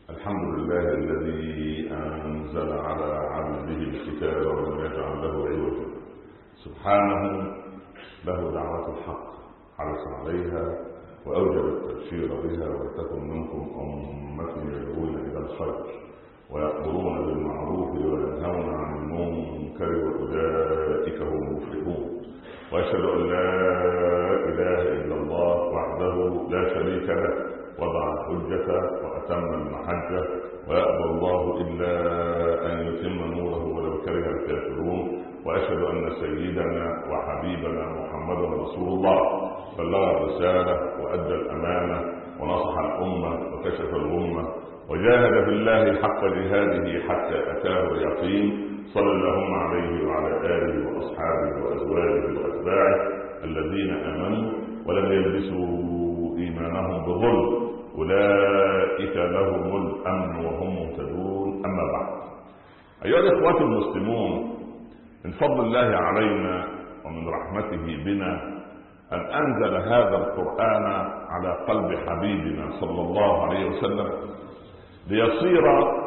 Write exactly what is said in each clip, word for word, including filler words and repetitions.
الحمد لله الذي أنزل على عبده الكتاب ولم يجعل له عوجا. سبحانه له دعوة الحق حرص عليها وأوجب التبشير بها، ولتكن منكم أمة يدعون إلى الخير ويأمرون بالمعروف وينهون عن المنكر وأولئك هم المفلحون. وأشهد أن لا إله إلا الله وحده لا شريك له، وضع الحجة وأتم المحجة، ويأبى الله إلا أن يتم نوره ولو كره الكافرون. وأشهد أن سيدنا وحبيبنا محمد رسول الله بلغ الرسالة وأدى الأمانة ونصح الأمة وكشف الغمة وجاهد في الله حق جهاده حتى أتاه اليقين. صلى اللهم عليه وعلى آله وأصحابه وأزواجه وأتباعه الذين آمنوا ولم يلبسوا إيمانهم بظلم، أولئك لهم الأمن وهم مهتدون. أما بعد، أيها الإخوة المسلمون، من فضل الله علينا ومن رحمته بنا أن أنزل هذا القرآن على قلب حبيبنا صلى الله عليه وسلم ليصير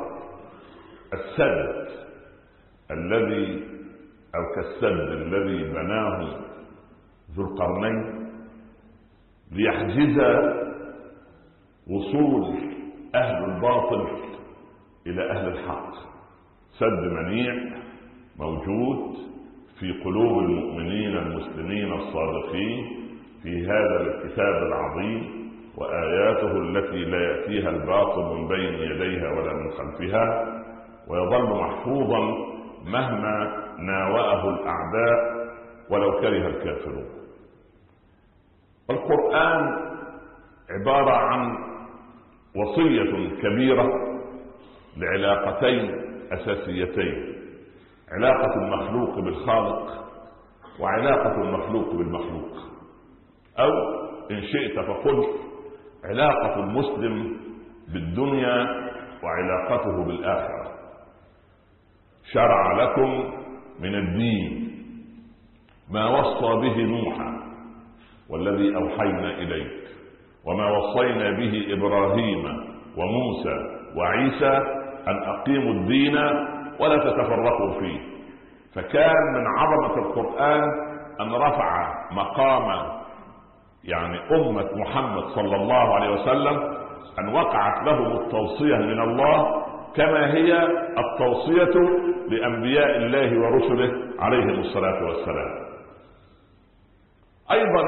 السد الذي أو كالسد الذي بناه ذو القرنين ليحجز وصول أهل الباطل إلى أهل الحق. سد منيع موجود في قلوب المؤمنين المسلمين الصادقين في هذا الكتاب العظيم، وآياته التي لا يأتيها الباطل من بين يديها ولا من خلفها، ويظل محفوظا مهما ناوأه الأعداء ولو كره الكافرون. القرآن عبارة عن وصية كبيرة لعلاقتين أساسيتين: علاقة المخلوق بالخالق وعلاقة المخلوق بالمخلوق، أو إن شئت فقل علاقة المسلم بالدنيا وعلاقته بالآخرة. شرع لكم من الدين ما وصى به نوحا والذي أوحينا إليك، وما وصينا به إبراهيم وموسى وعيسى أن أقيموا الدين ولا تتفرقوا فيه. فكان من عظمة القرآن أن رفع مقام يعني أمة محمد صلى الله عليه وسلم، أن وقعت لهم التوصية من الله كما هي التوصية لأنبياء الله ورسله عليهم الصلاة والسلام. أيضا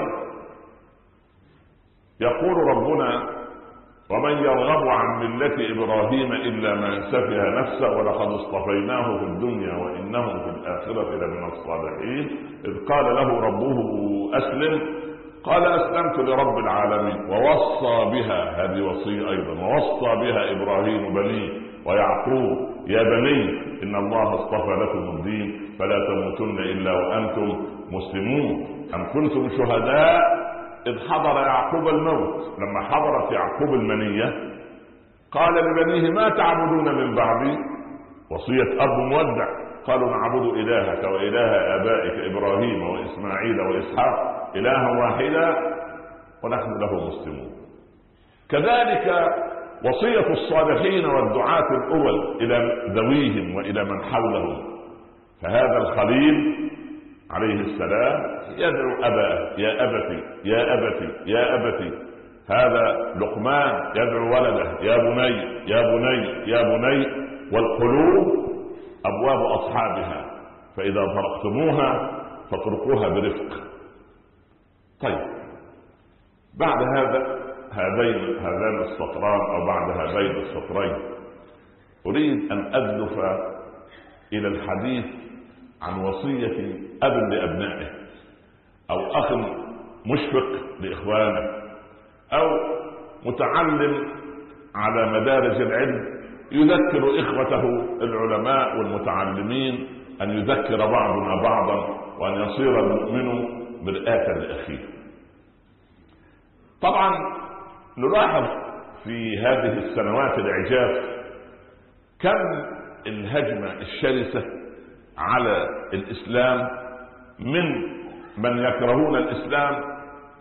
يقول ربنا: ومن يرغب عن ملة إبراهيم إلا من سفه نفسه ولقد اصطفيناه في الدنيا وإنه في الآخرة لمن الصالحين. إذ قال له ربه أسلم قال أسلمت لرب العالمين. ووصى بها، هذه وصية أيضا، ووصى بها إبراهيم بنيه ويعقوب يا بني إن الله اصطفى لكم الدين فلا تموتن إلا وأنتم مسلمون. أم كنتم شهداء إذ حضر يعقوب الموت. لما حضرت يعقوب المنية قال لبنيه ما تعبدون من بعدي، وصية أب مودع. قالوا نعبد إلهك وإله آبائك إبراهيم وإسماعيل وإسحاق إلها واحدا ونحن له مسلمون. كذلك وصية الصالحين والدعاة الأول إلى ذويهم وإلى من حولهم. فهذا الخليل عليه السلام يدعو أباه يا أبتي يا أبتي يا أبتي. هذا لقمان يدعو ولده يا بني يا بني يا بني. والقلوب أبواب أصحابها فإذا طرقتموها فاتركوها برفق. طيب، بعد هذا هذين هذان السطران أو بعد هذين السطرين أريد أن أدلف إلى الحديث عن وصية أب لأبنائه، أو أخ مشفق لإخوانه، أو متعلم على مدارج العلم يذكر إخوته العلماء والمتعلمين أن يذكر بعضنا بعضا وأن يصير المؤمن مرآة لأخيه. طبعا نلاحظ في هذه السنوات العجاف كم الهجمة الشرسة على الإسلام من من يكرهون الإسلام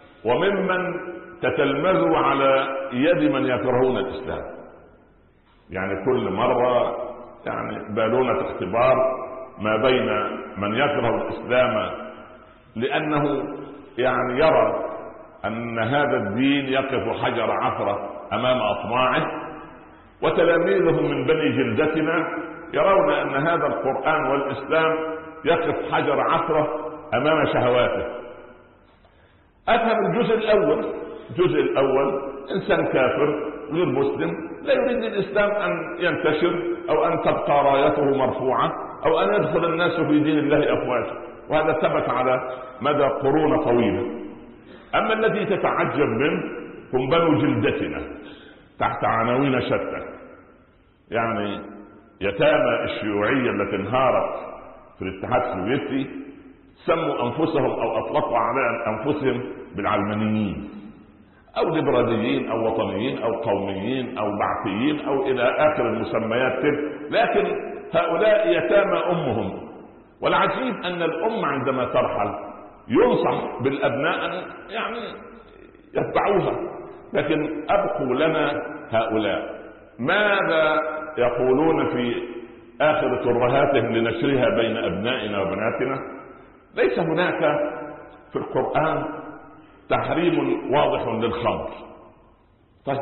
وممن تتلمذوا على يد من يكرهون الإسلام. يعني كل مرة يعني بالونة اختبار ما بين من يكره الإسلام لأنه يعني يرى أن هذا الدين يقف حجر عثرة أمام أطماعه، وتلاميذه من بني جلدتنا يرون أن هذا القرآن والإسلام يقف حجر عثرة أمام شهواته. أفهم الجزء الأول. الجزء الأول إنسان كافر غير مسلم لا يريد الإسلام أن ينتشر أو أن تبقى رايته مرفوعة أو أن يدخل الناس في دين الله أفواجا، وهذا ثبت على مدى قرون طويلة. أما الذي تتعجب منه هم بنو جلدتنا تحت عناوين شتى، يعني يتامى الشيوعية التي انهارت في الاتحاد السوفيتي سموا أنفسهم أو أطلقوا على أنفسهم بالعلمانيين أو ليبراليين أو وطنيين أو قوميين أو بعثيين أو إلى آخر المسميات كده، لكن هؤلاء يتامى أمهم. والعجيب أن الأم عندما ترحل ينصح بالأبناء أن يعني يتبعوها، لكن أبقوا لنا هؤلاء ماذا يقولون في آخر ترهاتهم لنشرها بين أبنائنا وبناتنا؟ ليس هناك في القرآن تحريم واضح للخمر. طيب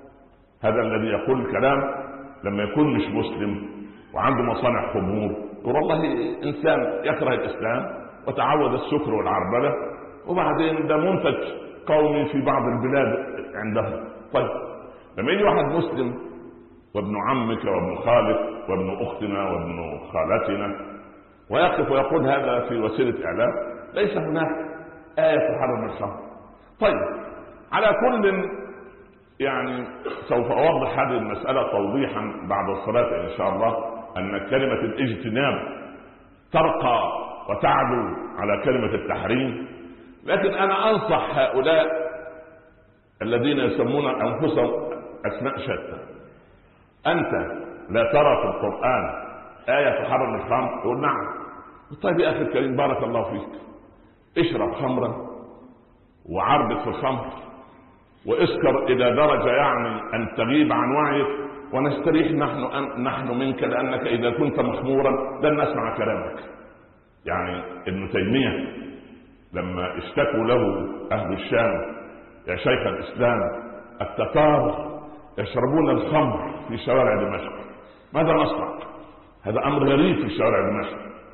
هذا الذي يقول الكلام لما يكون مش مسلم وعنده مصانع خمور يقول والله إنسان يكره الإسلام وتعود السكر والعربلة وبعدين ده منتج قومي في بعض البلاد عندهم. طيب لما يجي واحد مسلم وابن عمك وابن خالك وابن أختنا وابن خالتنا ويقف ويقول هذا في وسيلة إعلام ليس هناك آية تحرم الخمر. طيب على كل يعني سوف أوضح هذه المسألة توضيحا بعد الصلاة إن شاء الله، أن كلمة الاجتناب ترقى وتعلو على كلمة التحريم، لكن أنا أنصح هؤلاء الذين يسمون أنفسهم أسماء شتى. أنت لا ترى في القرآن آية تحرم الخمر؟ يقول نعم. طيب يا أخي الكريم بارك الله فيك، اشرب خمرا وعربت في الخمر واسكر إلى درجة يعني أن تغيب عن وعيك ونستريح نحن أن نحن منك، لأنك إذا كنت مخمورا لن نسمع كلامك. يعني ابن تيمية لما اشتكوا له أهل الشام يا شيخ الإسلام التتار يشربون الخمر في شوارع دمشق، ماذا نصنع؟ هذا أمر غريب في شوارع دمشق،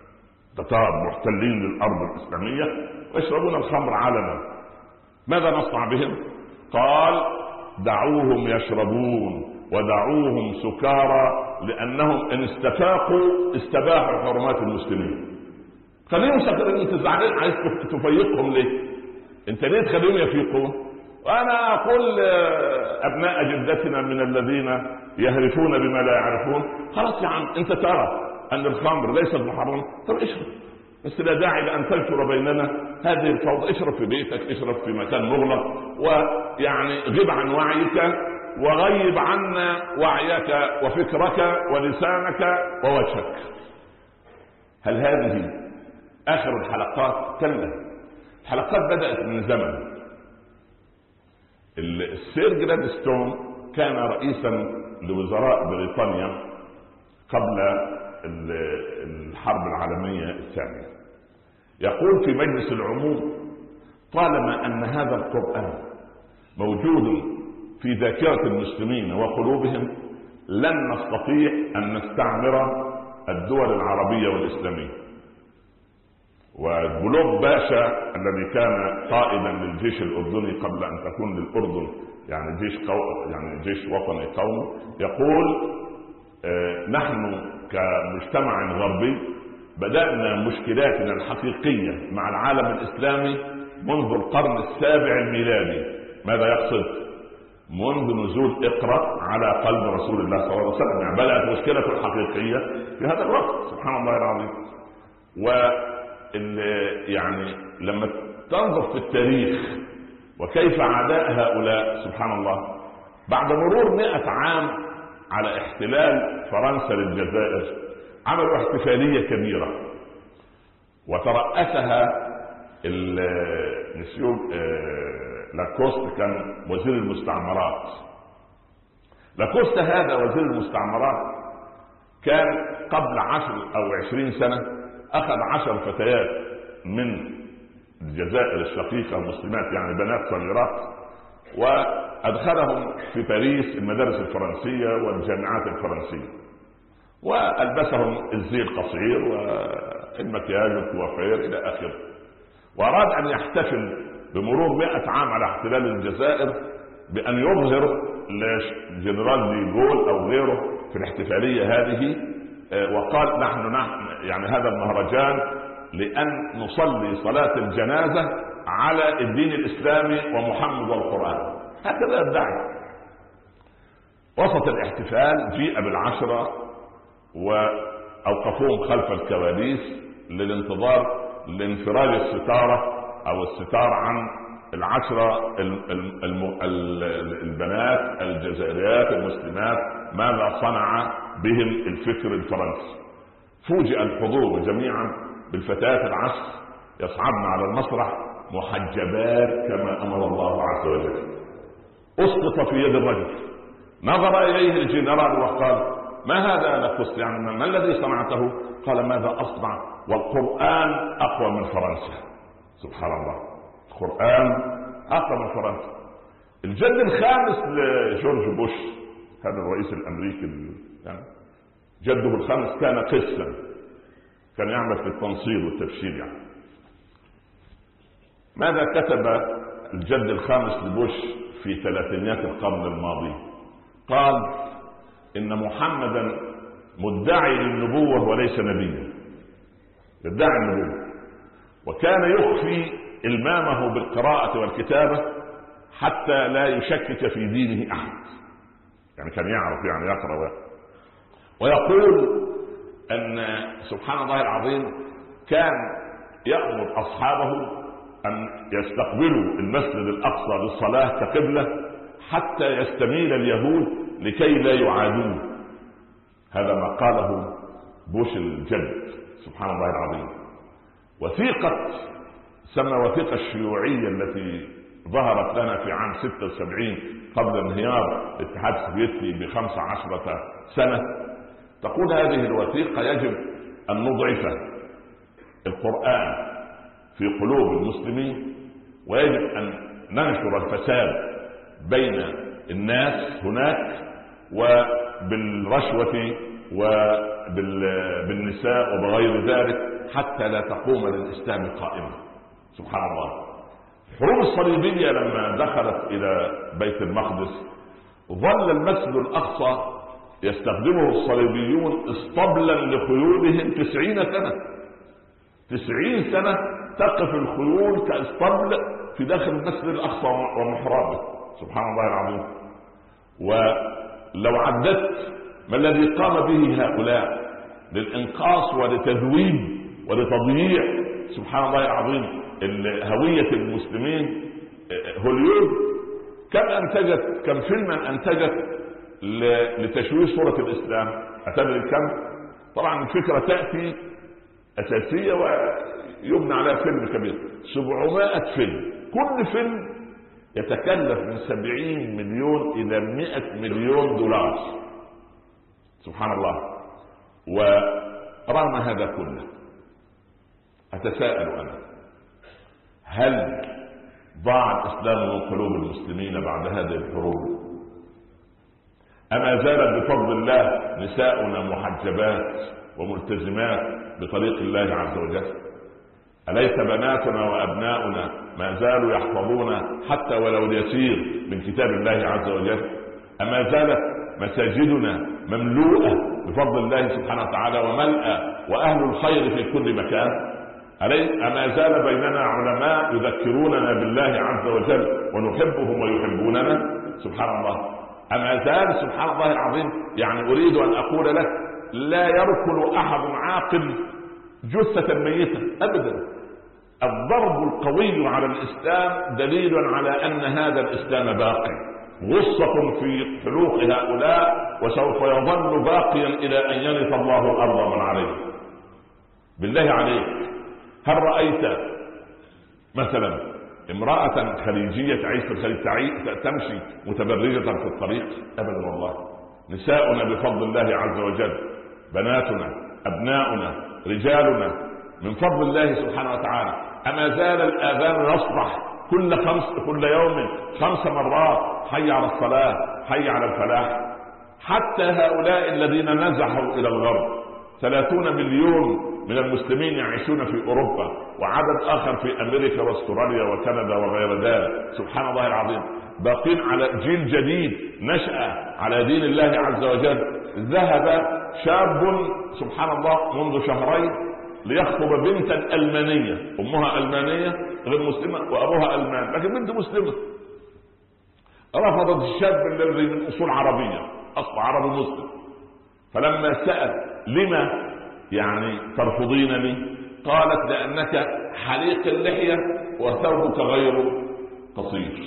تتار محتلين للأرض الإسلامية ويشربون الخمر علنا، ماذا نصنع بهم؟ قال دعوهم يشربون ودعوهم سكارى لأنهم إن استفاقوا استباحوا حرمات المسلمين. خليهم سكرين، انت زعلان عايز تفيقهم ليه؟ انت ليه تخليهم يفيقون؟ وانا اقول ابناء جدتنا من الذين يهرفون بما لا يعرفون خلاص يا عم انت ترى ان الخمر ليست محرمه، طب اشرب، بس لا داعي لان تنشر بيننا هذه الفوضى. اشرب في بيتك، اشرب في مكان مغلق، ويعني غب عن وعيك وغيب عنا وعيك وفكرك ولسانك ووجهك. هل هذه آخر الحلقات؟ كلا، الحلقات بدأت من زمن. السير جلادستون كان رئيسا لوزراء بريطانيا قبل الحرب العالمية الثانية، يقول في مجلس العموم طالما أن هذا القرآن موجود في ذاكرة المسلمين وقلوبهم لن نستطيع أن نستعمر الدول العربية والإسلامية. وجلوب باشا الذي كان قائدا للجيش الأردني قبل أن تكون للأردن يعني جيش قو... يعني جيش وطني قومي يقول آه نحن كمجتمع غربي بدأنا مشكلاتنا الحقيقية مع العالم الإسلامي منذ القرن السابع الميلادي. ماذا يقصد؟ منذ نزول اقرأ على قلب رسول الله صلى الله عليه وسلم، يعني بدأت مشكلة الحقيقية في هذا الوقت. سبحان الله العظيم. و يعني لما تنظر في التاريخ وكيف عداء هؤلاء سبحان الله بعد مرور مئة عام على احتلال فرنسا للجزائر عملوا احتفالية كبيرة وترأسها المسيو لاكوست كان وزير المستعمرات. لاكوستا هذا وزير المستعمرات كان قبل عشر او عشرين سنة اخذ عشر فتيات من الجزائر الشقيقة المسلمات، يعني بنات صغيرات، وادخلهم في باريس المدارس الفرنسية والجامعات الفرنسية، والبسهم الزي القصير والمكياج والكوافير الى اخره، واراد ان يحتفل بمرور مئة عام على احتلال الجزائر بان يظهر لجنرال دي جول او غيره في الاحتفالية هذه، وقال نحن نحن يعني هذا المهرجان لأن نصلي صلاة الجنازة على الدين الإسلامي ومحمد والقرآن، هكذا يدعي. وسط الاحتفال جيء بالعشرة وأوقفوهم خلف الكواليس للانتظار لانفراج الستارة أو الستار عن العشرة البنات الجزائريات المسلمات ماذا صنع بهم الفكر الفرنسي. فوجئ الحضور جميعا بالفتيات العشر يصعدن على المسرح محجبات كما امر الله عز وجل. اسقط في يد الرجل، نظر اليه الجنرال وقال ما هذا لاكوست، يعني ما الذي صنعته؟ قال ماذا اصنع والقرآن اقوى من فرنسا. سبحان الله، القرآن اقوى من فرنسا. الجد الخامس لجورج بوش هذا الرئيس الامريكي، يعني جده الخامس كان قسا، كان يعمل في التنصير والتبشير. يعني ماذا كتب الجد الخامس لبوش في ثلاثينيات القرن الماضي؟ قال ان محمدا مدعي للنبوة وليس نبيا، يدعي النبوة، وكان يخفي المامه بالقراءة والكتابة حتى لا يشكك في دينه احد، يعني كان يعرف يعني يقرأ، ويقول ان سبحان الله العظيم كان يأمر اصحابه ان يستقبلوا المسجد الاقصى للصلاة كقبلة حتى يستميل اليهود لكي لا يعادوه. هذا ما قاله بوش الجد سبحان الله العظيم. وثيقة سمى وثيقة الشيوعية التي ظهرت لنا في عام ستة وسبعين قبل انهيار الاتحاد السوفيتي بخمس عشرة سنة، تقول هذه الوثيقة يجب أن نضعف القرآن في قلوب المسلمين، ويجب أن ننشر الفساد بين الناس هناك وبالرشوة وبالنساء وبغير ذلك حتى لا تقوم للإسلام قائمة. سبحان الله. الحروب الصليبية لما دخلت إلى بيت المقدس ظل المسجد الأقصى يستخدمه الصليبيون اسطبلا لخيولهم تسعين سنة. تسعين سنة تقف الخيول كاسطبل في داخل المسجد الأقصى ومحرابه. سبحان الله العظيم. ولو عدت ما الذي قام به هؤلاء للإنقاص ولتذويب ولتضييع سبحان الله العظيم هوية المسلمين. هوليود كم أنتجت كم فيلما أنتجت لتشويه صورة الإسلام؟ أتدري كم؟ طبعا الفكرة تأتي أساسية ويبنى عليها فيلم كبير، سبعمائة فيلم، كل فيلم يتكلف من سبعين مليون إلى مئة مليون دولار. سبحان الله. ورغم هذا كله أتساءل أنا، هل ضاع الإسلام من قلوب المسلمين بعد هذه الحروب؟ أما زالت بفضل الله نساؤنا محجبات وملتزمات بطريق الله عز وجل؟ أليس بناتنا وأبناؤنا ما زالوا يحفظون حتى ولو اليسير من كتاب الله عز وجل؟ أما زالت مساجدنا مملوءة بفضل الله سبحانه وتعالى وملأى وأهل الخير في كل مكان؟ أما زال بيننا علماء يذكروننا بالله عز وجل ونحبهم ويحبوننا؟ سبحان الله. أما زال سبحان الله العظيم، يعني أريد أن أقول لك لا يركل أحد عاقل جثة ميتة أبدا. الضرب القوي على الإسلام دليل على أن هذا الإسلام باقي، غصة في حلوق هؤلاء وسوف يظل باقيا إلى أن يرث الله الأرض من عليه. بالله عليك، هل رأيت مثلا امرأة خليجية تعيش في الخليج تمشي متبرجة في الطريق؟ أبدا والله. نساؤنا بفضل الله عز وجل، بناتنا، أبناؤنا، رجالنا من فضل الله سبحانه وتعالى. أما زال الآذان يصبح كل خمس كل يوم خمس مرات: حي على الصلاة، حي على الفلاح. حتى هؤلاء الذين نزحوا إلى الغرب، ثلاثون مليون من المسلمين يعيشون في أوروبا، وعدد آخر في أمريكا واستراليا وكندا وغير ذلك، سبحان الله العظيم، باقين على جيل جديد نشأ على دين الله عز وجل. ذهب شاب سبحان الله منذ شهرين ليخطب بنتا ألمانية، أمها ألمانية غير مسلمة وأبوها ألمان، لكن بنت مسلمة. رفضت الشاب الذي من أصول عربية، أصل عربي مسلم. فلما سأل: لما يعني ترفضينني؟ قالت: لأنك حليق اللحية وثوبك غير قصير.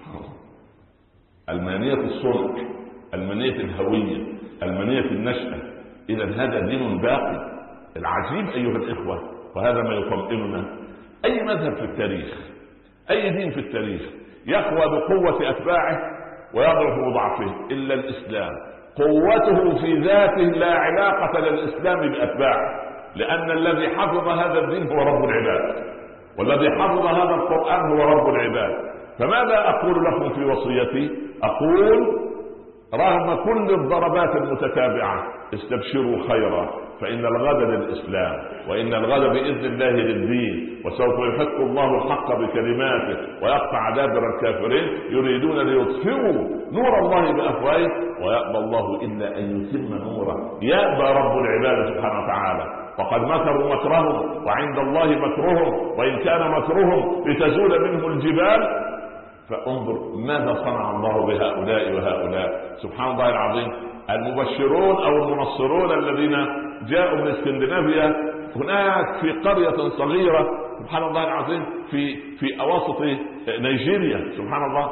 ألمانية الصنع، ألمانية الهوية، ألمانية النشأة. إذا هذا دين باقي. العجيب أيها الإخوة، وهذا ما يطمئننا، أي مذهب في التاريخ، أي دين في التاريخ يقوى بقوة أتباعه ويضعف بضعفه إلا الإسلام. قوته في ذاته لا علاقة للإسلام بأتباعه، لأن الذي حفظ هذا الدين هو رب العباد، والذي حفظ هذا القرآن هو رب العباد. فماذا أقول لكم في وصيتي؟ أقول: رغم كل الضربات المتتابعة استبشروا خيرا، فإن الغد للإسلام، وإن الغد بإذن الله للدين، وسوف يحق الله الحق بكلماته ويقطع دابر الكافرين يريدون ليطفئوا نور الله بأفواههم ويأبى الله إلا أن يتم نوره. يأبى رب العباد سبحانه وتعالى. وقد مكروا مكرهم وعند الله مكرهم، وإن كان مكرهم لتزول منه الجبال. فانظر ماذا صنع الله بهؤلاء وهؤلاء، سبحان الله العظيم. المبشرون أو المنصرون الذين جاءوا من اسكندنافيا هناك في قرية صغيرة، سبحان الله العظيم، في في أواسط نيجيريا، سبحان الله،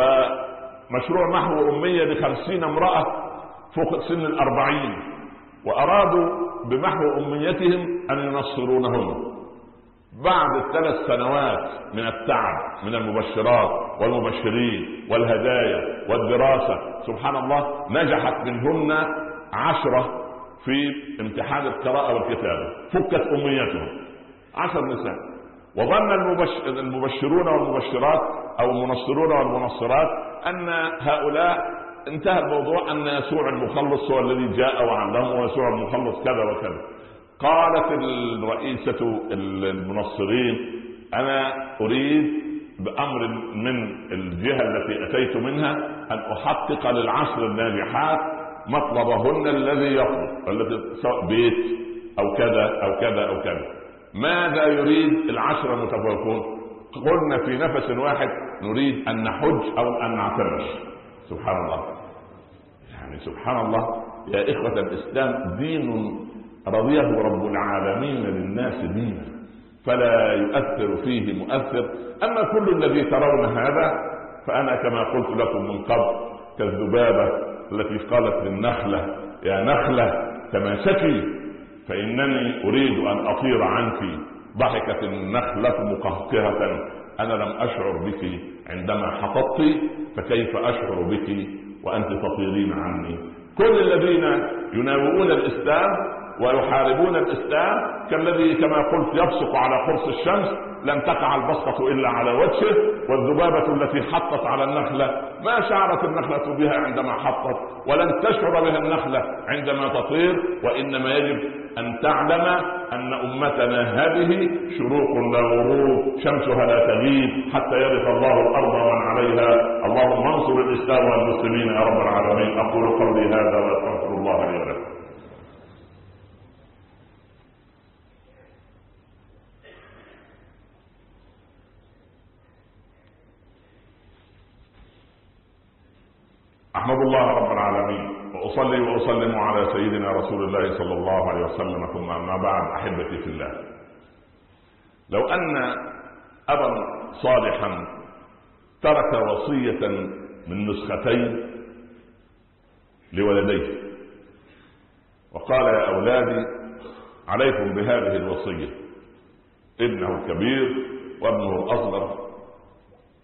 ومشروع محو أمية لخمسين امرأة فوق سن الأربعين، وأرادوا بمحو أميتهم أن ينصرونهم. بعد الثلاث سنوات من التعب من المبشرات والمبشرين والهدايا والدراسة، سبحان الله، نجحت منهن عشرة في امتحان القراءة والكتابة، فكت أميتهم، عشر نساء. وظن المبشرون والمبشرات أو المنصرون والمنصرات أن هؤلاء انتهى الموضوع، أن يسوع المخلص هو الذي جاء وعلمهم، ويسوع المخلص كذا وكذا. قالت الرئيسة المنصرين: أنا أريد بأمر من الجهة التي أتيت منها أن أحقق للعشر الناجحات مطلبهن الذي يطلب، التي سواء بيت أو كذا أو كذا أو كذا. ماذا يريد العشر المتفوقون؟ قلنا في نفس واحد: نريد أن نحج أو أن نعتمر. سبحان الله، يعني سبحان الله يا إخوة الإسلام، دين رضيه رب العالمين للناس دينا فلا يؤثر فيه مؤثر. أما كل الذي ترون هذا فأنا كما قلت لكم من قبل كالذبابة التي قالت للنخلة: يا نخلة تماسكي فإنني أريد أن أطير عنك. ضحكت النخلة مقهقرة: أنا لم أشعر بك عندما حطبت، فكيف أشعر بك وأنت تطيرين عني؟ كل الذين يناوئون الإسلام ويحاربون الإسلام كالذي كما قلت يبصق على قرص الشمس، لن تقع البصقة إلا على وجهه. والذبابة التي حطت على النخلة ما شعرت النخلة بها عندما حطت، ولن تشعر بها النخلة عندما تطير. وإنما يجب أن تعلم أن أمتنا هذه شروق لا غروب، شمسها لا تغيب حتى يرث الله الأرض ومن عليها. اللهم انصر الإسلام والمسلمين يا رب العالمين. أقول قولي هذا وأستغفر الله لي ولكم. أحمد الله رب العالمين، وأصلي وأسلم على سيدنا رسول الله صلى الله عليه وسلم، ثم أما بعد. أحبتي في الله، لو أن أبا صالحا ترك وصية من نسختين لولديه وقال: يا أولادي عليكم بهذه الوصية، ابنه الكبير وابنه الأصغر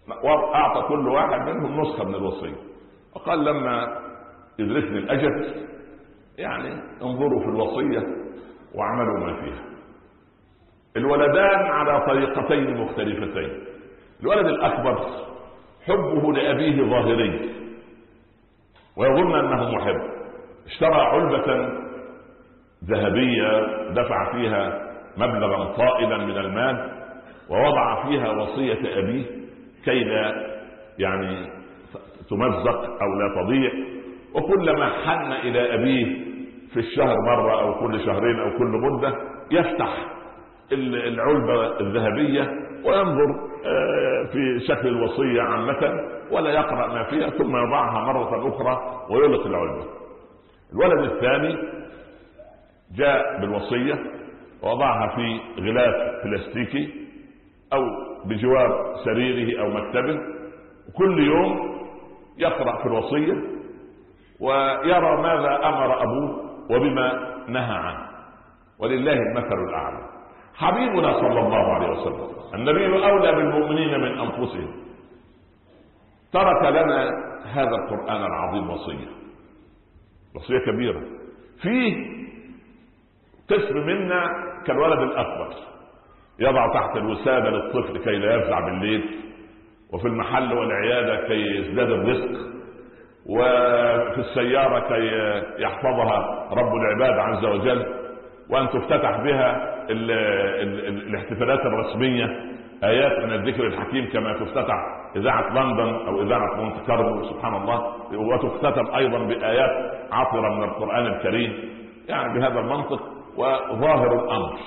وأعطى كل واحد منهم نسخة من الوصية، وقال لما يدركني الأجل يعني انظروا في الوصية واعملوا ما فيها. الولدان على طريقتين مختلفتين. الولد الأكبر حبه لأبيه ظاهري ويظن أنه محب، اشترى علبة ذهبية دفع فيها مبلغا طائلا من المال ووضع فيها وصية أبيه كي لا يعني تمزق أو لا تضيع، وكلما حن إلى أبيه في الشهر مرة أو كل شهرين أو كل مدة يفتح العلبة الذهبية وينظر في شكل الوصية عامة ولا يقرأ ما فيها، ثم يضعها مرة أخرى ويغلق العلبة. الولد الثاني جاء بالوصية ووضعها في غلاف بلاستيكي أو بجوار سريره أو مكتبه، وكل يوم يقرأ في الوصية ويرى ماذا أمر أبوه وبما نهى عنه، ولله المثل الأعلى. حبيبنا صلى الله عليه وسلم النبي أولى بالمؤمنين من أنفسهم ترك لنا هذا القرآن العظيم وصية، وصية كبيرة. فيه قسم منا كالولد الأكبر يضع تحت الوسادة للطفل كي لا يفزع بالليل، وفي المحل والعيادة كي يزداد الرزق، وفي السيارة كي يحفظها رب العباد عز وجل، وأن تفتتح بها ال ال ال الاحتفالات الرسمية آيات من الذكر الحكيم كما تفتتح إذاعة لندن أو إذاعة مونت كارلو سبحان الله، وتختتم أيضا بآيات عطرة من القرآن الكريم، يعني بهذا المنطق وظاهر الأمر.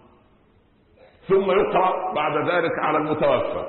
ثم يقرأ بعد ذلك على المتوفى،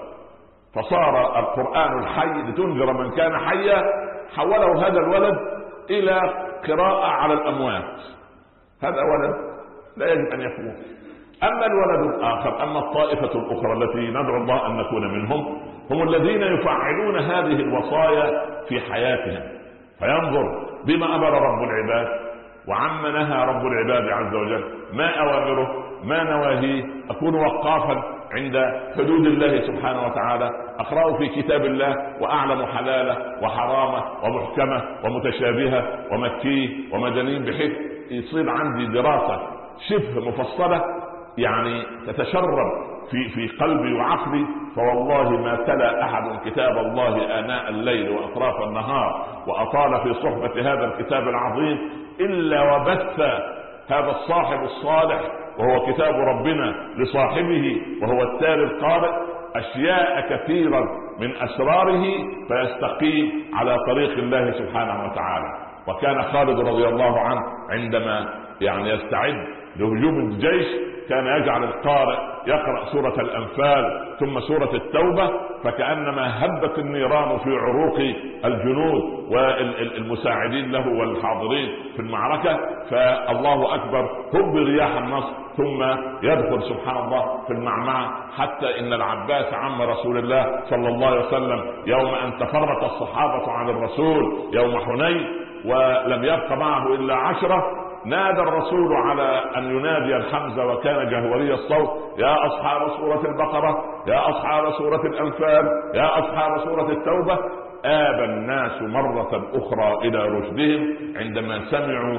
فصار القرآن الحي لتنذر من كان حيا، حوله هذا الولد إلى قراءة على الأموات. هذا ولد لا يجب أن يكون. أما الولد الآخر، أما الطائفة الأخرى التي ندعو الله أن نكون منهم، هم الذين يفعلون هذه الوصايا في حياتهم، فينظر بما أمر رب العباد وعما نهى رب العباد عز وجل، ما أوامره ما نواهيه، أكون وقافا عند حدود الله سبحانه وتعالى، أقرأ في كتاب الله وأعلم حلاله وحرامه ومحكمه ومتشابهه ومكيه ومدنيه، بحيث يصير عندي دراسة شبه مفصلة يعني تتشرب في في قلبي وعقلي. فوالله ما تلا أحد كتاب الله آناء الليل وأطراف النهار وأطال في صحبة هذا الكتاب العظيم إلا وبث هذا الصاحب الصالح وهو كتاب ربنا لصاحبه وهو التالي القارئ أشياء كثيرة من أسراره فيستقيم على طريق الله سبحانه وتعالى. وكان خالد رضي الله عنه عندما يعني يستعد لهجوم الجيش كان يجعل القارئ يقرأ سورة الأنفال ثم سورة التوبة، فكأنما هبت النيران في عروق الجنود والمساعدين له والحاضرين في المعركة، فالله أكبر هب رياح النصر، ثم يدخل سبحان الله في المعمعة، حتى إن العباس عم رسول الله صلى الله عليه وسلم يوم أن تفرق الصحابة عن الرسول يوم حنين ولم يبق معه إلا عشرة، نادى الرسول على أن ينادي الحمزة وكان جهوري الصوت: يا أصحاب سورة البقرة، يا أصحاب سورة الأنفال، يا أصحاب سورة التوبة. آب الناس مرة أخرى إلى رشدهم عندما سمعوا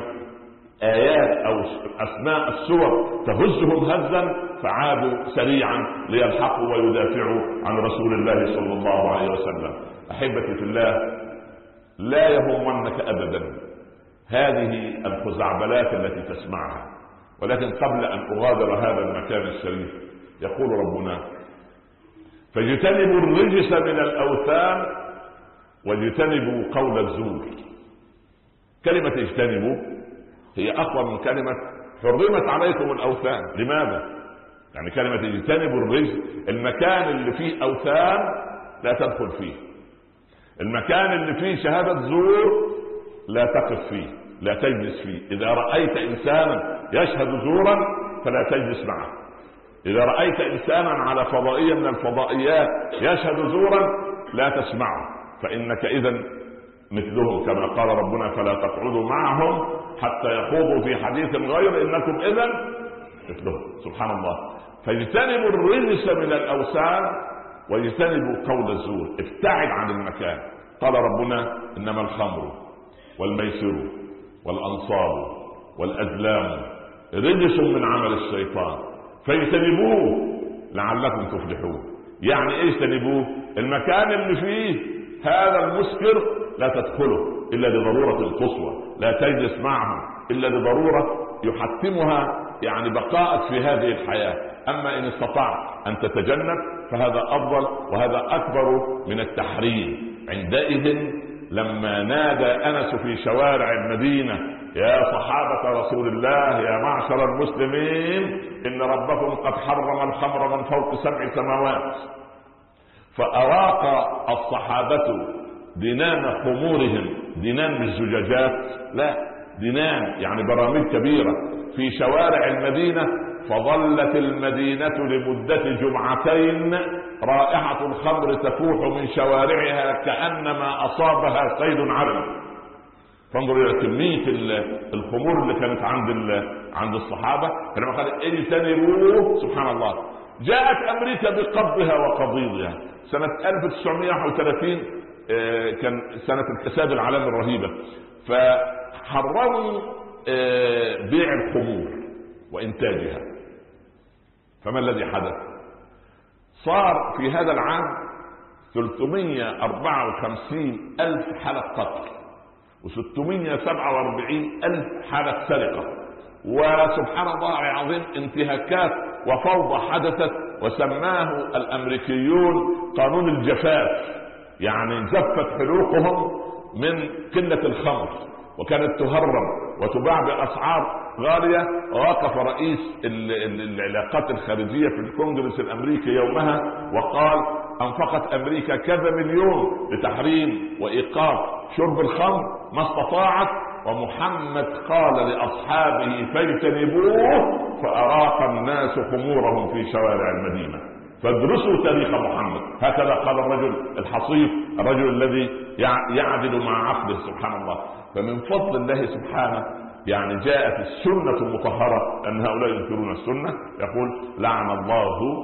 آيات أو أسماء السور تهزهم هزا، فعادوا سريعا ليلحقوا ويدافعوا عن رسول الله صلى الله عليه وسلم. أحبتي في الله، لا يهمنك أبدا هذه الخزعبلات التي تسمعها، ولكن قبل أن أغادر هذا المكان الشريف يقول ربنا: فاجتنبوا الرجس من الأوثان واجتنبوا قول الزور. كلمة اجتنبوا هي أقوى من كلمة حرمت عليكم الأوثان. لماذا؟ يعني كلمة اجتنبوا الرجس، المكان اللي فيه أوثان لا تدخل فيه، المكان اللي فيه شهادة زور لا تقف فيه، لا تجلس فيه. إذا رأيت إنسانا يشهد زورا فلا تجلس معه. إذا رأيت إنسانا على فضائية من الفضائيات يشهد زورا لا تسمعه، فإنك إذن مثلهم، كما قال ربنا: فلا تقعدوا معهم حتى يخوضوا في حديث غير إنكم إذن مثلهم. سبحان الله. فاجتنبوا الرجس من الأوثان واجتنبوا قول الزور، ابتعد عن المكان. قال ربنا إنما الخمر والميسر والأنصاب والأزلام رجس من عمل الشيطان فاجتنبوه لعلكم تفلحون. يعني ايه اجتنبوه؟ المكان اللي فيه هذا المسكر لا تدخله إلا لضرورة قصوى، لا تجلس معه إلا لضرورة يحتمها يعني بقاءك في هذه الحياة. أما إن استطعت أن تتجنب فهذا أفضل، وهذا أكبر من التحريم. عندئذ لما نادى أنس في شوارع المدينة يا صحابة رسول الله يا معشر المسلمين إن ربكم قد حرم الخمر من فوق سبع سماوات، فأراق الصحابة دنان خمورهم، دنان بالزجاجات، لا دنان يعني براميل كبيرة في شوارع المدينة. فظلت المدينة لمدة جمعتين رائحة الخمر تفوح من شوارعها كأنما أصابها صيد عرم. فانظر إلى كمية الخمور اللي كانت عند عند الصحابة. فلما قال اجتنبوه سبحان الله، جاءت أمريكا بقبضها وقضيضها سنة ألف وتسعمائة وواحد وثلاثين، كان سنة الكساد العالمي الرهيبة، فحرموا بيع الخمور وإنتاجها. فما الذي حدث؟ صار في هذا العام ثلاثمائة وأربعة وخمسين ألف حالة قتل وستمائة وسبعة وأربعين ألف حالة سرقة، وسبحان الله العظيم انتهاكات وفوضى حدثت، وسماه الأمريكيون قانون الجفاف، يعني جفت حلوقهم من قلة الخمر وكانت تهرب وتباع بأسعار غالية. ووقف رئيس العلاقات الخارجية في الكونغرس الأمريكي يومها وقال أنفقت أمريكا كذا مليون لتحريم وإيقاف شرب الخمر ما استطاعت، ومحمد قال لأصحابه فاجتنبوه فأراق الناس خمورهم في شوارع المدينة. فادرسوا تاريخ محمد. هكذا قال الرجل الحصيف، الرجل الذي يعدل مع عقله سبحان الله. فمن فضل الله سبحانه يعني جاءت السنة المطهرة أن هؤلاء ينكرون السنة. يقول لعن الله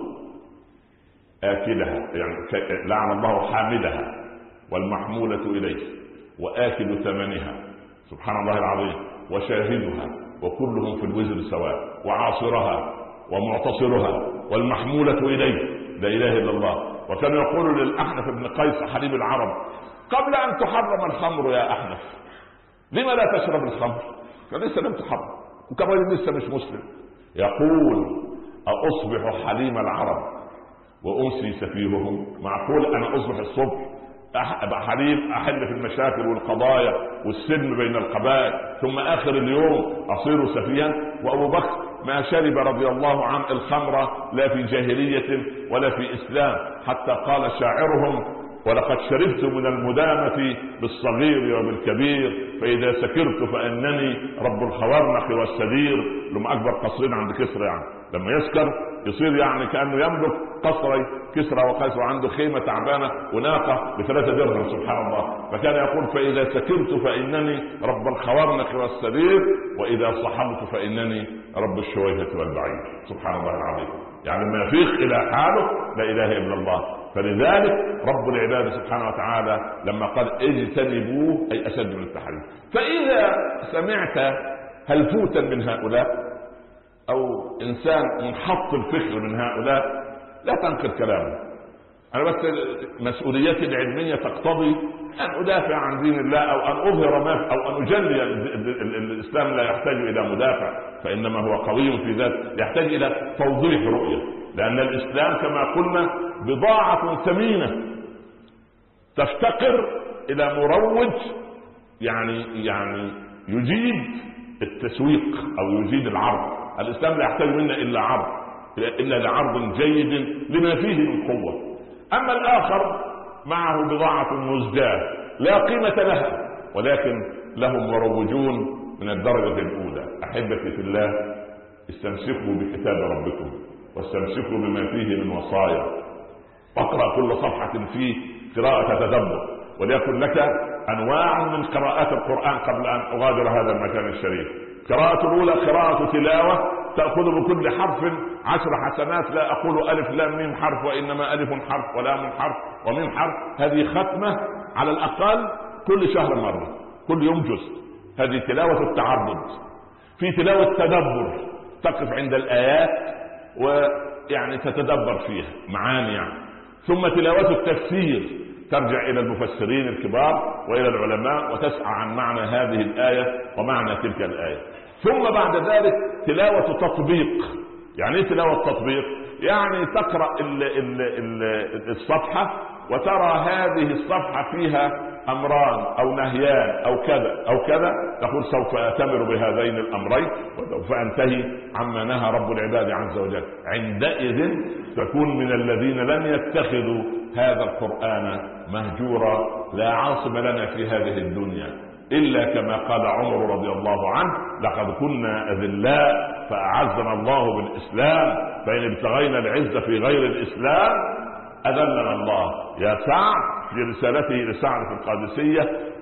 آكلها، يعني لعن الله حاملها والمحمولة إليه وآكل ثمنها سبحان الله العظيم وشاهدها وكلهم في الوزر سواء وعاصرها ومعتصرها والمحمولة إليه، لا إله إلا الله. وكان يقول للأحنف بن قيس حليب العرب قبل أن تحرم الخمر يا أحنف لما لا تشرب الخمر؟ فلسه لم تحرم وكمان لسه مش مسلم. يقول أصبح حليم العرب وأمسي سفيههم؟ معقول أنا أصبح الصبح أبقى حليم أحل في المشاكل والقضايا والسلم بين القبائل ثم آخر اليوم أصير سفيها؟ وأبو بكر ما شرب رضي الله عنه الخمر لا في جاهلية ولا في إسلام، حتى قال شاعرهم ولقد شربت من المدامة بالصغير وبالكبير فإذا سكرت فإنني رب الخوارنق والسدير. لما أكبر قصرين عند كسرى، يعني لما يسكر يصير يعني كأنه يملك قصري كسرى وقيصر، عنده خيمة تعبانة وناقة بثلاثة درهم سبحان الله. فكان يقول فإذا سكرت فإنني رب الخوارنق والسدير وإذا صحمت فإنني رب الشويهة والبعير سبحان الله العظيم. يعني ما يفيق إلى حاله لا إله إلا الله. فلذلك رب العباد سبحانه وتعالى لما قال اجتنبوه أي أشد من التحريم. فإذا سمعت هلفوتا من هؤلاء أو إنسان منحط الفكر من هؤلاء لا تنقل كلامه. أنا بس مسؤوليتي العلمية تقتضي أن أدافع عن دين الله أو أن أظهر ما أو أن أجلي. الإسلام لا يحتاج إلى مدافع فإنما هو قوي في ذات، يحتاج إلى توضيح رؤية، لأن الإسلام كما قلنا بضاعة ثمينة تفتقر إلى مروج يعني يعني يجيد التسويق أو يجيد العرض. الإسلام لا يحتاج منا إلا عرض، إلا لعرض جيد لما فيه من قوة. أما الآخر معه بضاعة مزجاة لا قيمة لها ولكن لهم مروجون من الدرجة الأولى. أحبتي في الله استمسكوا بكتاب ربكم واستمسكوا بما فيه من وصايا، اقرأ كل صفحة فيه قراءة تدبر، وليكن لك أنواع من قراءات القرآن قبل أن أغادر هذا المكان الشريف. قراءة الأولى قراءة تلاوة تأخذ بكل حرف عشر حسنات، لا أقول ألف لام ميم حرف، وإنما ألف حرف ولام حرف وميم حرف. هذه ختمة على الأقل كل شهر مرة، كل يوم جزء. هذه تلاوة التعبد. في تلاوة تدبر، تقف عند الآيات ويعني تتدبر فيها معاني يعني. ثم تلاوة التفسير، ترجع إلى المفسرين الكبار وإلى العلماء وتسعى عن معنى هذه الآية ومعنى تلك الآية. ثم بعد ذلك تلاوة تطبيق. يعني ايه تلاوة تطبيق؟ يعني تقرأ ال ال ال الصفحة وترى هذه الصفحة فيها أمران أو نهيان أو كذا أو كذا، تقول سوف أتمر بهذين الأمرين وسوف أنتهي عما نهى رب العباد عز وجل. عندئذ تكون من الذين لم يتخذوا هذا القرآن مهجورا. لا عاصم لنا في هذه الدنيا إلا كما قال عمر رضي الله عنه: لقد كنا أذلاء فأعزنا الله بالإسلام، فإن ابتغينا العزة في غير الإسلام أذلنا الله. يا سعد في رسالته لسعد في القادسية: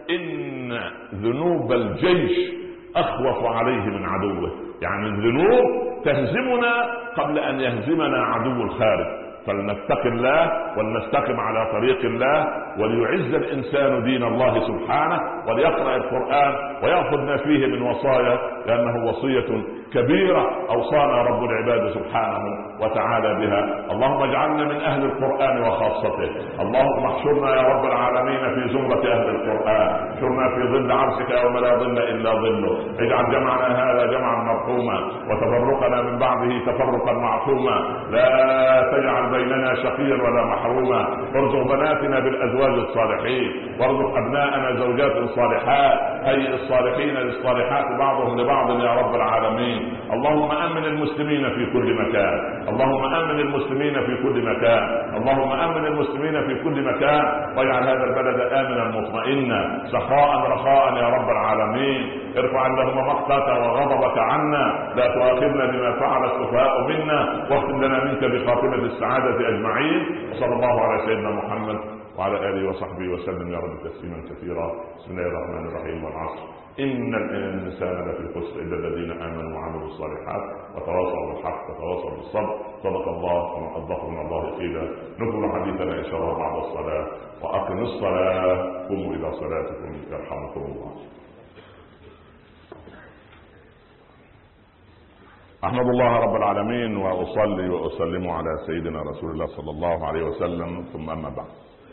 إن ذنوب الجيش أخوف عليه من عدوه. يعني الذنوب تهزمنا قبل أن يهزمنا عدو الخارج. فلنتق الله ولنستقم على طريق الله، وليعز الإنسان دين الله سبحانه، وليقرأ القرآن ويأخذ ما فيه من وصايا، لأنه وصية كبيرة أوصانا رب العباد سبحانه وتعالى بها. اللهم اجعلنا من أهل القرآن وخاصته. اللهم احشرنا يا رب العالمين في زمرة أهل القرآن، احشرنا في ظل عرشك يوم لا ظل إلا ظله. اجعل جمعنا هذا جمعا مرحوما، وتفرقنا من بعده تفرقا معصوما. لا تجعل بيننا شقيا ولا محروما. ارزق بناتنا بالأزواج الصالحين، وارزق أبناءنا زوجات صالحات. هيئ الصالحين للصالحات بعضهم لبعض يا رب العالمين. اللهم أمن المسلمين في كل مكان، اللهم أمن المسلمين في كل مكان، اللهم أمن المسلمين في كل مكان، واجعل هذا البلد آمنا مطمئنا سخاء رخاء يا رب العالمين. ارفع اللهم مقتك وغضبك عنا، لا تؤاخذنا بما فعل السفهاء منا، واختم لنا منك بخاتمة السعادة أجمعين. وصلى الله على سيدنا محمد وعلى آله وصحبه وسلم يا رب تسليما كثيرا. بسم الله الرحمن الرحيم. والعصر إن الإنسان لفي خسر إلا الذين آمنوا وعملوا الصالحات وتواصوا بالحق وتواصوا بالصبر. صدق الله ومن أصدق من الله قيلا. نكمل حديثنا إن شاء الله بعد الصلاة. وأقم الصلاة، قوموا إلى صلاتكم يرحمكم الله. أحمد الله رب العالمين وأصلي وأسلم على سيدنا رسول الله صلى الله عليه وسلم، ثم أما بعد.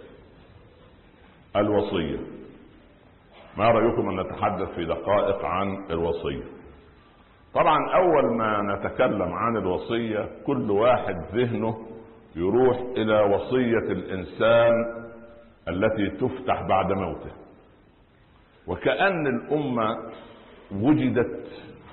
الوصية. ما رأيكم أن نتحدث في دقائق عن الوصية؟ طبعا أول ما نتكلم عن الوصية كل واحد ذهنه يروح إلى وصية الإنسان التي تفتح بعد موته، وكأن الأمة وجدت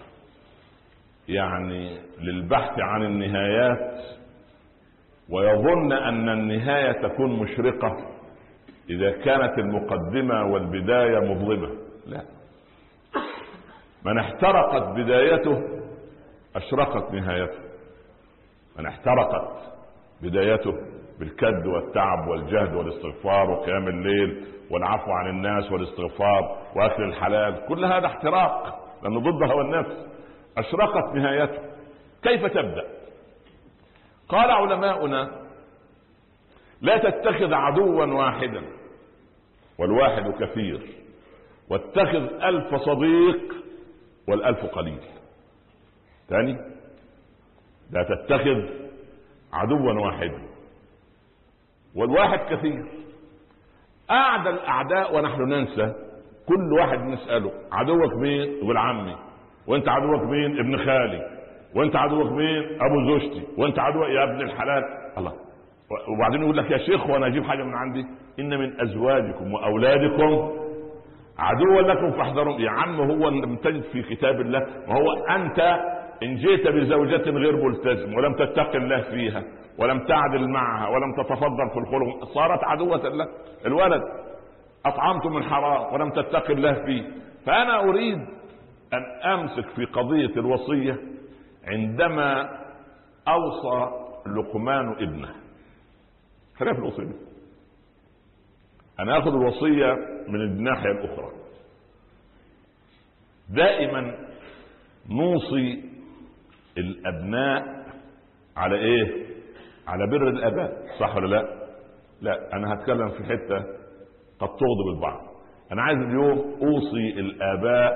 يعني للبحث عن النهايات، ويظن أن النهاية تكون مشرقة إذا كانت المقدمة والبداية مظلمة. لا، من احترقت بدايته أشرقت نهايته. من احترقت بدايته بالكد والتعب والجهد والاستغفار وقيام الليل والعفو عن الناس والاستغفار وأكل الحلال، كل هذا احتراق لأنه ضد هوى النفس. أشرقت نهايته. كيف تبدأ؟ قال علماؤنا: لا تتخذ عدوا واحدا والواحد كثير، واتخذ ألف صديق والألف قليل. ثاني، لا تتخذ عدوا واحدا والواحد كثير. أعدى الأعداء ونحن ننسى، كل واحد نسأله: عدوك مين؟ يقول عمي. وانت عدوك مين؟ ابن خالي. وانت عدوك مين؟ ابو زوجتي. وانت عدوك يا ابن الحلال. الله. وبعدين يقول لك: يا شيخ وانا اجيب حاجه من عندي؟ ان من ازواجكم واولادكم عدوا لكم فاحذروا. يا عم هو لم تجد في كتاب الله؟ ما هو انت ان جئت بزوجة غير ملتزم ولم تتق الله فيها ولم تعدل معها ولم تتفضل في الخلق صارت عدوة لك. الولد اطعمت من حرام ولم تتق الله فيه. فانا اريد أن أمسك في قضية الوصية عندما أوصى لقمان ابنه. خلينا في الوصية. أنا أخذ الوصية من الناحية الأخرى. دائما نوصي الابناء على ايه؟ على بر الاباء، صح ولا لا؟ لا، انا هتكلم في حته قد تغضب البعض. انا عايز اليوم اوصي الاباء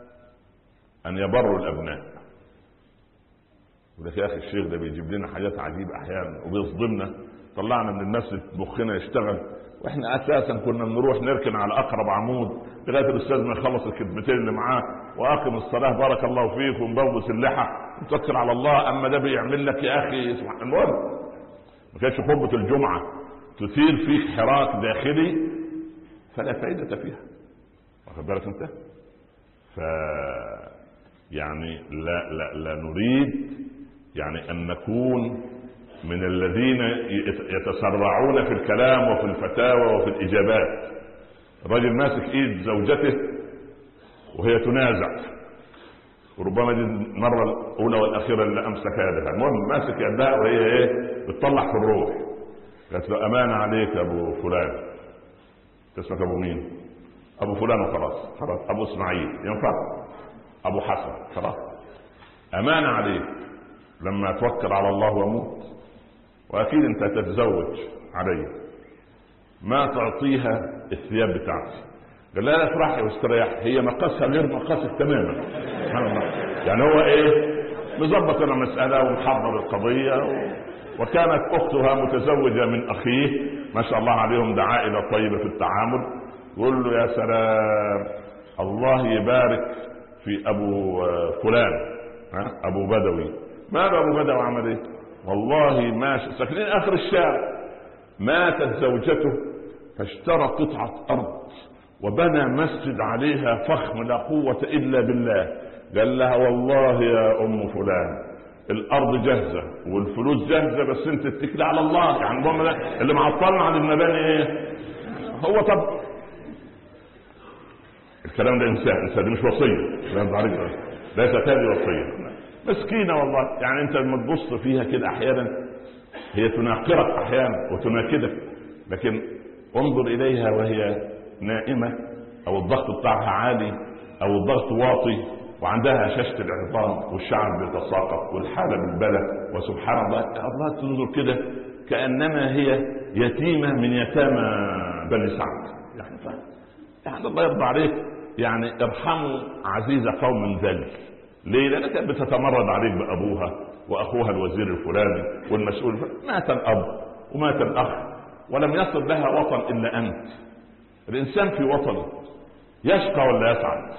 ان يبروا الابناء. وده يا اخي الشيخ ده بيجيب لنا حاجات عجيبه احيانا وبيصدمنا. طلعنا من المسجد مخنا يشتغل، واحنا اساسا كنا بنروح نركن على اقرب عمود لغايه الاستاذ ما يخلص الكلمتين اللي معاه واقم الصلاه بارك الله فيك ومبوس اللحى وتوكل على الله. اما ده بيعمل لك يا اخي سبحان الله. ما كانتش خطبه الجمعه تثير فيك حراك داخلي فلا فائده فيها، واخد بالك انت؟ ف يعني لا لا لا نريد يعني ان نكون من الذين يتسرعون في الكلام وفي الفتاوى وفي الاجابات. الرجل ماسك ايد زوجته وهي تنازع، وربما دي المره الاولى والاخيره اللي امسك يدها، المهم ماسك يدها وهي ايه بتطلع في الروح. قالت له امانه عليك يا ابو فلان. تسمك ابو مين؟ ابو فلان وخلاص، خلاص ابو اسماعيل ينفع؟ ابو حسن خلاص. امانه عليك لما توكل على الله واموت، واكيد انت تتزوج علي، ما تعطيها الثياب بتاعتي. قال لا افرحي واستريح، هي مقاسها غير مقاسك تماما. يعني هو ايه مظبط انا مساله ومحضر القضيه و... وكانت اختها متزوجه من اخيه ما شاء الله عليهم، ده عائله طيبه في التعامل. يقول له يا سلام الله يبارك في ابو فلان ابو بدوي. ماذا ابو بدوي عمل ايه؟ والله ماشي ساكنين اخر الشارع، ماتت زوجته فاشترى قطعه ارض وبنى مسجد عليها فخم لا قوه الا بالله. قال لها والله يا ام فلان الارض جاهزه والفلوس جاهزه بس انت اتكلي على الله. يعني اللي معطلنا عن المباني ايه؟ هو طب الكلام ده انسان انسان، دي مش وصيه، ليست هذه وصيه. مسكينه والله. يعني انت لما تبص فيها كده احيانا هي تناقرك احيانا وتناكدك، لكن انظر اليها وهي نائمه او الضغط بتاعها عالي او الضغط واطي وعندها هشاشه العظام والشعر بيتساقط والحاله بالبلى، وسبحان الله الله تنظر كده كانما هي يتيمه من يتامى بني سعد. يعني يعني الله يرضى عليك، يعني ارحموا عزيز قوم ذل. ليه؟ لأنها كانت بتتمرد عليك بأبوها وأخوها الوزير الفلاني والمسؤول الفلاني. مات الأب ومات الأخ ولم يصل لها وطن إلا أنت. الإنسان في وطنه يشقى ولا يسعد؟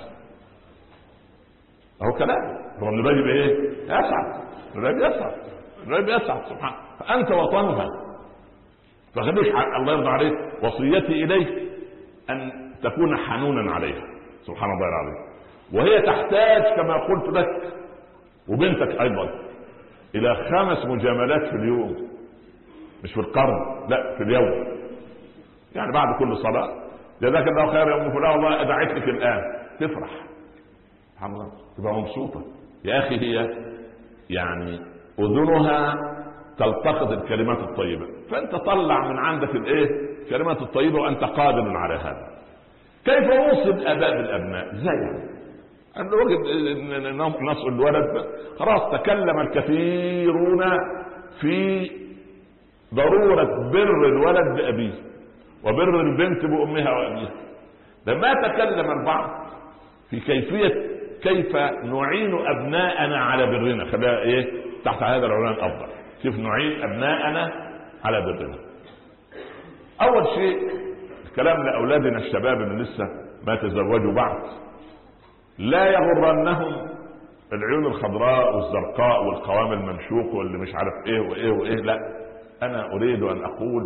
أهو كلام هو ابن الرجل إيه؟ يسعد. الرجل يسعد، الرجل يسعد سبحانه. فأنت وطنها فخليش الله يرضى عليك. وصيتي إليك أن تكون حنونا عليها سبحان الله العظيم. وهي تحتاج كما قلت لك وبنتك ايضا الى خمس مجاملات في اليوم، مش في القرن، لا في اليوم. يعني بعد كل صلاه جزاك الله خير يا ام فلان والله ادعيت لك الان، تفرح سبحان الله، تبقى مبسوطه. يا اخي هي يعني اذنها تلتقط الكلمات الطيبه، فانت طلع من عندك الايه الكلمات الطيبه وانت قادر على هذا. كيف نوصي الاباء بالابناء؟ زي أنا وجد نص الولد خلاص. تكلم الكثيرون في ضرورة بر الولد بأبيه وبر البنت بأمها وأبيها. لما تكلم البعض في كيفية كيف نعين أبناءنا على برنا، خليها إيه تحت هذا العنوان أفضل، كيف نعين أبناءنا على برنا. أول شيء الكلام لأولادنا الشباب اللي لسه ما تزوجوا بعد، لا يغرنهم العيون الخضراء والزرقاء والقوام الممشوق واللي مش عارف ايه وايه وايه. لا، انا اريد ان اقول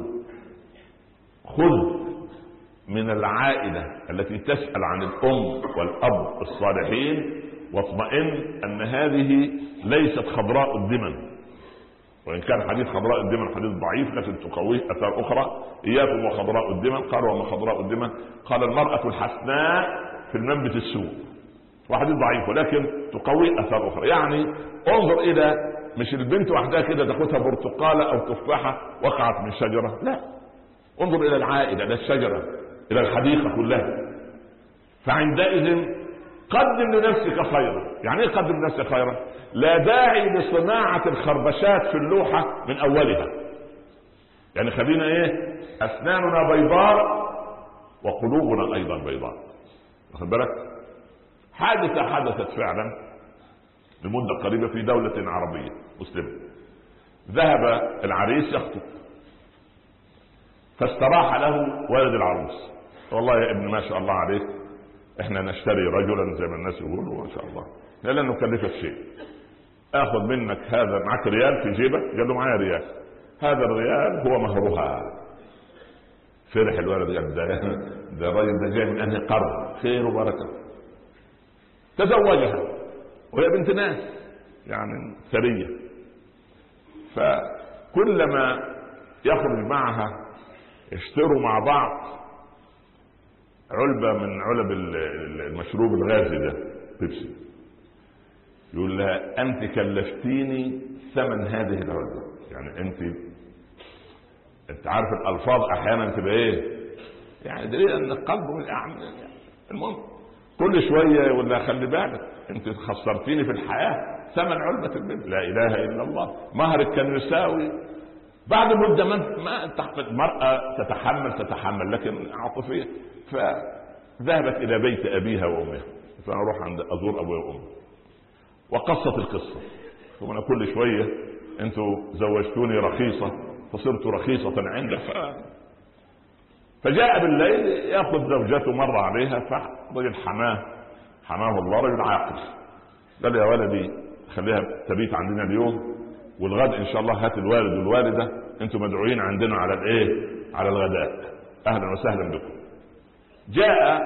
خذ من العائلة التي تسأل عن الام والاب الصالحين واطمئن ان هذه ليست خضراء الدمن، وان كان حديث خضراء الدمن حديث ضعيف لكن تقويه اثار اخرى. اياكم وخضراء الدمن. قال وما خضراء الدمن؟ قال المرأة الحسناء في المنبت السوء، وحديث ضعيف ولكن تقوي اثار اخرى. يعني انظر الى مش البنت وحدها كده تاخدها برتقاله او تفاحه وقعت من شجره، لا، انظر الى العائله، الى الشجره، الى الحديقه كلها. فعندئذ قدم لنفسك خيرا. يعني ايه قدم لنفسك خيرا؟ لا داعي لصناعة الخربشات في اللوحة من اولها. يعني خلينا ايه، اسناننا بيضاء وقلوبنا ايضا بيضاء. واخد بالك؟ حادثة حدثت فعلا لمدة قريبة في دولة عربية مسلمة. ذهب العريس يخطب فاستراح له ولد العروس. والله يا ابن ما شاء الله عليك، احنا نشتري رجلا زي ما الناس يقولوا ما شاء الله، لا لن نكلفك شيء، اخذ منك هذا، معك ريال في جيبك؟ قال له معايا ريال، هذا الريال هو مهرها. فرح الولد، قال ده ده الراجل ده جاي من انهي قرن، خير وبركه. تزوجها وهي بنت ناس يعني ثريه، فكلما يخرج معها يشتروا مع بعض علبة من علب المشروب الغازي ده بيبسي، يقول لها أنت كلفتيني ثمن هذه العلبة. يعني أنت أنت عارف الألفاظ أحيانا تبقى إيه، يعني دليل أن القلب يعني المهم كل شوية يقول لها خلي بالك أنت خسرتيني في الحياة ثمن علبة البيبسي. لا إله إلا الله. مهرك كان يساوي بعد مدة ما المرأة تتحمل تتحمل لكن عاطفية. فذهبت إلى بيت أبيها وأمها، فأروح عند أزور أبوها وأمها وقصت القصة. ثم كل شوية أنتوا زوجتوني رخيصة فصرت رخيصة عندك. ف... فجاء بالليل يأخذ زوجته، مر عليها فرجل حماه حماه الله، رجل عاقل، قال يا ولدي خليها تبيت عندنا اليوم، والغد ان شاء الله هات الوالد والوالده، انتم مدعوين عندنا على الايه، على الغداء، اهلا وسهلا بكم. جاء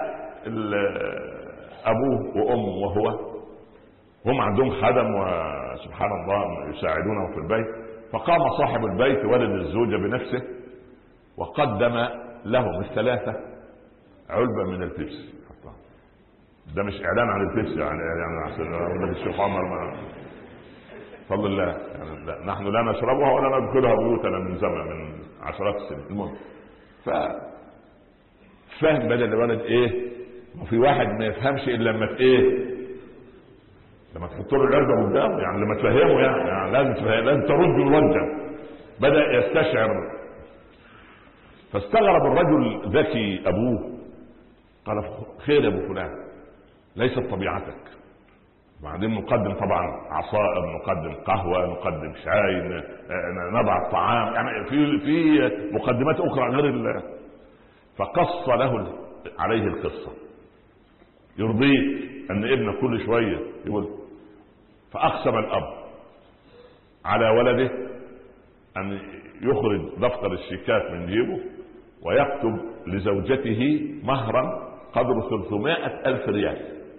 ابوه وامه وهو، هم عندهم خدم وسبحان الله يساعدونه في البيت. فقام صاحب البيت ولد الزوجه بنفسه وقدم لهم الثلاثه علبه من البيبسي. ده مش اعلان عن البيبسي يعني يعني عشان الشيخ عمر ما فضل الله يعني، لا نحن لا نشربها ولا ندخلها بيوتنا من زمن من عشرات السنين. المهم ف فهم بدل الولد ايه، وفي واحد ما يفهمش الا لما ايه، لما تحط له العلبه قدامه، يعني لما تفهمه يعني, يعني لازم تفهم، لازم ترد الوجه. بدا يستشعر. فاستغرب الرجل ذكي ابوه، قال خير يا ابو فلان، ليست طبيعتك. بعدين نقدم طبعا عصائر، نقدم قهوه، نقدم شاي، نضع الطعام، يعني في في مقدمات اخرى غير الله. فقص له عليه القصه. يرضيك ان ابنك كل شويه يقول. فاقسم الاب على ولده ان يخرج دفتر الشيكات من جيبه ويكتب لزوجته مهرا قدر ثلاثمائة ألف ريال.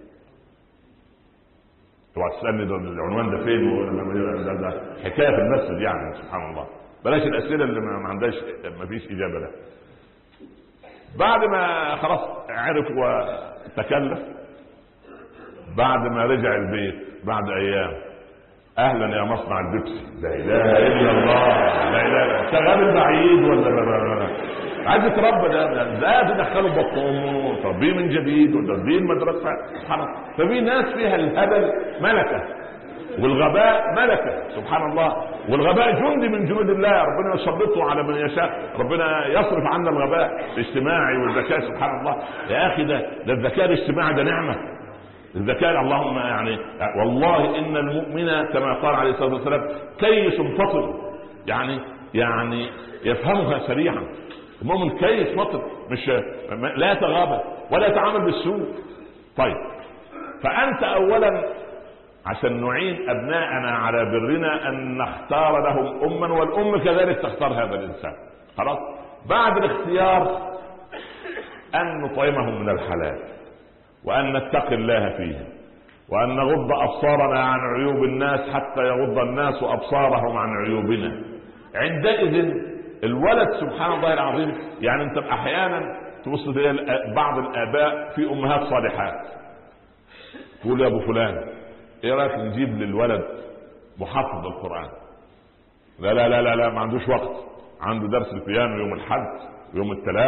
طبعا تسألني العنوان ده فين، ده, ده حكاية في المسجد يعني سبحان الله. بلاش الأسئلة اللي ما عندهاش ما فيش إجابة لها. بعد ما خلاص عرف وتكلف، بعد ما رجع البيت بعد أيام، أهلا يا مصنع البيبسي. لا إله إلا الله، لا إله إلا الله. شغال بعيد ولا لا لا لا عايز يتربى، ده ده تدخله بطن امه، تربيه من جديد وتربيه المدرسه. ففي ناس فيها الهبل ملكه والغباء ملكه سبحان الله، والغباء جندي من جنود الله، ربنا يسلطه على من يشاء. ربنا يصرف عنا الغباء الاجتماعي والذكاء سبحان الله. يا اخي ده ده الذكاء الاجتماعي ده نعمه. الذكاء اللهم يعني والله ان المؤمن كما قال عليه الصلاه والسلام كيس فطن، يعني يعني يفهمها سريعا. المؤمن كيس فطن، مش لا يتغابى ولا يتعامل بالسوء. طيب فانت اولا عشان نعين ابناءنا على برنا ان نختار لهم اما، والام كذلك تختار هذا الانسان. خلاص بعد الاختيار ان نطعمهم من الحلال، وان نتقي الله فيهم، وان نغض ابصارنا عن عيوب الناس حتى يغض الناس ابصارهم عن عيوبنا. عندئذ الولد سبحان الله العظيم، يعني انت احيانا تبص بعض الاباء في امهات صالحات تقول يا ابو فلان ايه رايك نجيب للولد محفظ القران؟ لا لا لا لا, لا ما عندوش وقت، عنده درس البيانو يوم الاحد ويوم الثلاث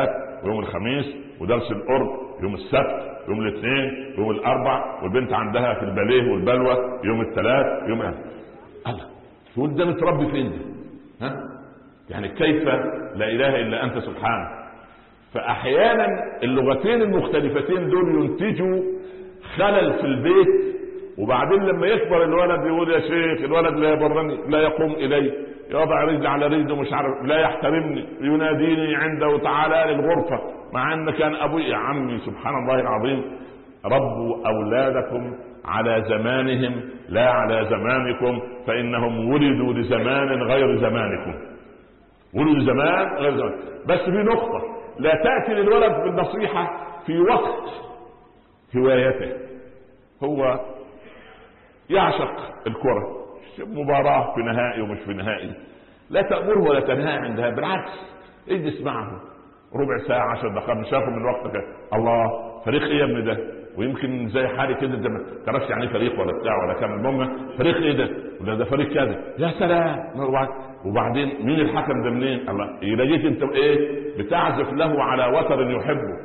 ويوم الخميس، ودرس القرب يوم السبت يوم الاثنين يوم الاربع، والبنت عندها في الباليه والبلوى يوم الثلاث يوم الله. تقول ده متربي فين ده؟ ها؟ يعني كيف لا اله الا انت سبحانه. فاحيانا اللغتين المختلفتين دول ينتجوا خلل في البيت، وبعدين لما يكبر الولد يقول يا شيخ الولد لا يبرني، لا يقوم الي، يضع رجل على رجل ومش عارف، لا يحترمني، يناديني عنده تعالى للغرفه مع ان كان ابوي. يا عمي سبحان الله العظيم، ربوا اولادكم على زمانهم لا على زمانكم، فانهم ولدوا لزمان غير زمانكم، ولدوا زمان غير زمان. بس في نقطه، لا تاتي للولد بالنصيحه في وقت هوايته، هو يعشق الكره، مباراه في نهائي ومش في نهائي، لا تأمره ولا تنهاه عندها، بالعكس اجلس معه ربع ساعه عشر دقائق، شافه من وقتك. الله، فريق ايه يا ابني ده؟ ويمكن زي حالي كده ده ما تعرفش يعني فريق ولا بتاع ولا كام، المهم فريق ايه ده؟ ولا ده فريق كذا. يا سلام. وبعدين مين الحكم ده منين؟ الله، يلاقيك انت ايه بتعزف له على وتر يحبه.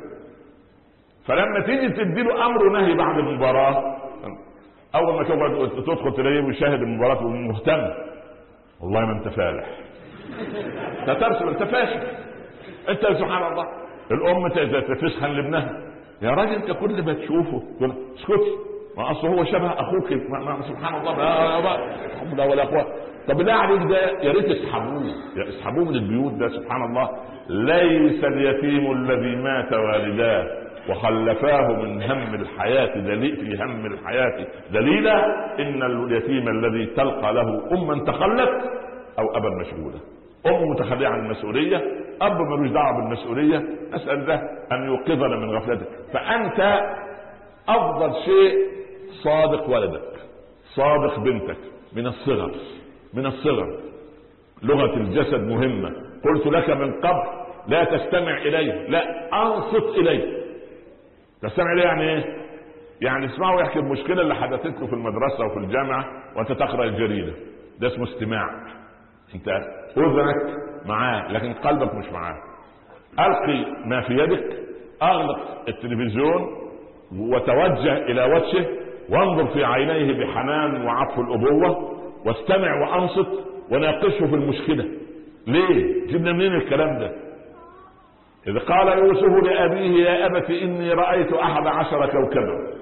فلما تيجي تديله امر ونهي بعد المباراه، اول ما تقعد تدخل تلاقيه ويشاهد المباراه ومهتم، والله ما انت فالح، انت ترسم، انت فاشل، انت سبحان الله. الام تسخن لابنها، يا راجل انت كل ما تشوفه اسكت، ما اصله هو شبه اخوك، ما سبحان الله لا ولا قوه. طب بالله عليك ده يا ريت اسحبوه، اسحبوه من البيوت ده سبحان الله. ليس اليتيم الذي مات والداه وخلفاه من هم الحياة دليل في هم الحياة دليلا، إن اليتيم الذي تلقى له أما تخلت أو أبا مشغولة. أم متخلية عن المسؤولية، أب ملوش دعوة بالمسؤولية، أسأل ده أن يوقظنا من غفلتك. فأنت أفضل شيء صادق ولدك، صادق بنتك من الصغر، من الصغر. لغة الجسد مهمة، قلت لك من قبل لا تستمع إليه، لا أنصت إليه. تستمع إليه يعني إيه؟ يعني اسمعوا يحكي المشكلة اللي حدثت له في المدرسة وفي الجامعة وأنت تقرأ الجريدة، ده اسمه استماع. أنت أذنك معاه لكن قلبك مش معاه. ألقي ما في يدك، أغلق التلفزيون وتوجه إلى وجهه وانظر في عينيه بحنان وعطف الأبوة، واستمع وأنصت وناقشه في المشكلة. ليه؟ جبنا منين الكلام ده؟ إذ قال يوسف لأبيه يا أبت إني رأيت أحد عشر كوكبا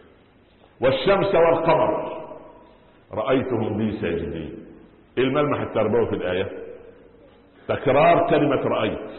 والشمس والقمر رأيتهم لي ساجدين. إيه الملمح التربوي في الآية؟ تكرار كلمة رأيت،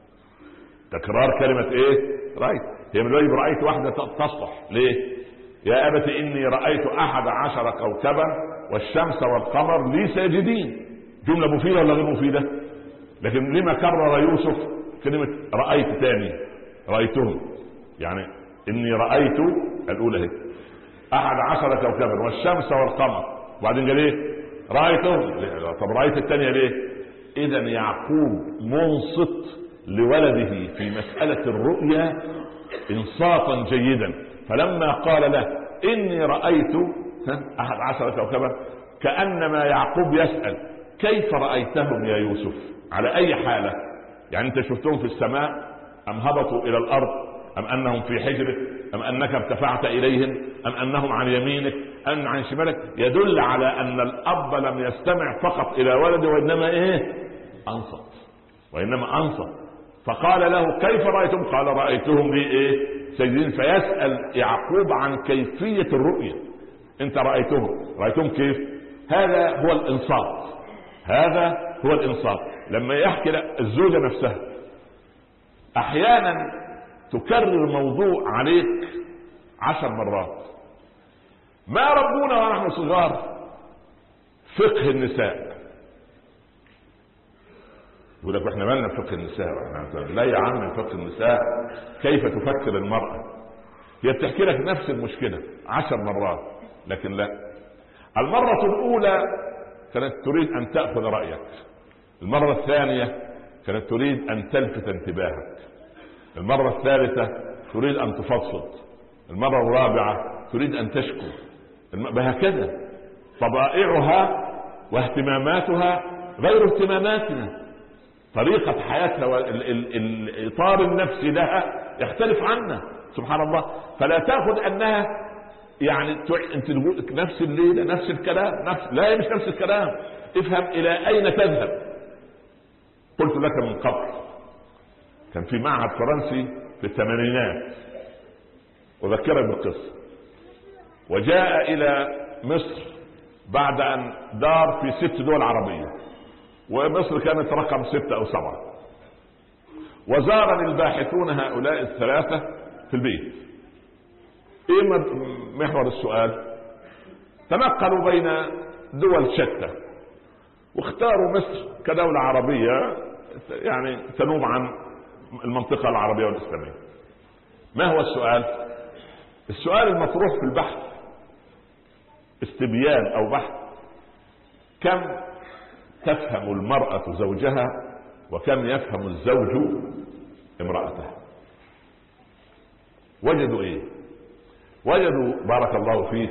تكرار كلمة إيه؟ رأيت. هي من الواجب رأيت واحدة تصلح. ليه؟ يا أبت إني رأيت أحد عشر كوكبا والشمس والقمر لي ساجدين. جملة مفيدة ولا غير مفيدة؟ لكن لما كرر يوسف كلمة رأيت تاني؟ رأيتهم، يعني إني رأيت الأولى هي أحد عشر كوكبا والشمس والقمر، وبعدين قال إيه؟ رأيتهم. طب رأيت الثانية ليه؟ إذا يعقوب منصت لولده في مسألة الرؤيا إنصاتا جيدا. فلما قال له إني رأيت أحد عشر كوكبا، كأنما يعقوب يسأل كيف رأيتهم يا يوسف؟ على أي حالة؟ يعني أنت شفتهم في السماء أم هبطوا إلى الأرض أم أنهم في حجرك أم أنك ارتفعت إليهم أم أنهم عن يمينك أم عن شمالك؟ يدل على أن الأب لم يستمع فقط إلى ولده وإنما إيه؟ أنصت، وإنما أنصت. فقال له كيف رأيتم؟ قال رأيتهم لي إيه؟ سيدين. فيسأل يعقوب عن كيفية الرؤية. أنت رأيتهم، رأيتهم كيف؟ هذا هو الإنصات، هذا هو الإنصات. لما يحكي الزوجة نفسها أحيانا تكرر موضوع عليك عشر مرات. ما ربونا ونحن صغار فقه النساء. يقول لك احنا مالنا فقه النساء؟ لا يا عم، فقه النساء كيف تفكر المرأة. هي بتحكي لك نفس المشكلة عشر مرات، لكن لا. المرة الأولى كانت تريد أن تأخذ رأيك، المرة الثانية كانت تريد أن تلفت انتباهك، المرة الثالثة تريد أن تفضفض، المرة الرابعة تريد أن تشكو، وهكذا. طبائعها واهتماماتها غير اهتماماتنا. طريقة حياتها والإطار النفسي لها يختلف عنا سبحان الله. فلا تأخذ أنها يعني انت تقول نفس الليلة نفس الكلام نفس، لا مش نفس الكلام. افهم إلى أين تذهب. قلت لك من قبل كان في معهد فرنسي في الثمانينات، أذكرك بالقصة، وجاء إلى مصر بعد أن دار في ست دول عربية، ومصر كانت رقم ستة أو سبعة، وزارني الباحثون هؤلاء الثلاثة في البيت. إيه محور السؤال؟ تنقلوا بين دول شتى واختاروا مصر كدولة عربية يعني تنوب عن المنطقة العربية والإسلامية. ما هو السؤال؟ السؤال المطروح في البحث استبيان أو بحث: كم تفهم المرأة زوجها وكم يفهم الزوج امرأته؟ وجدوا ايه؟ وجدوا بارك الله فيك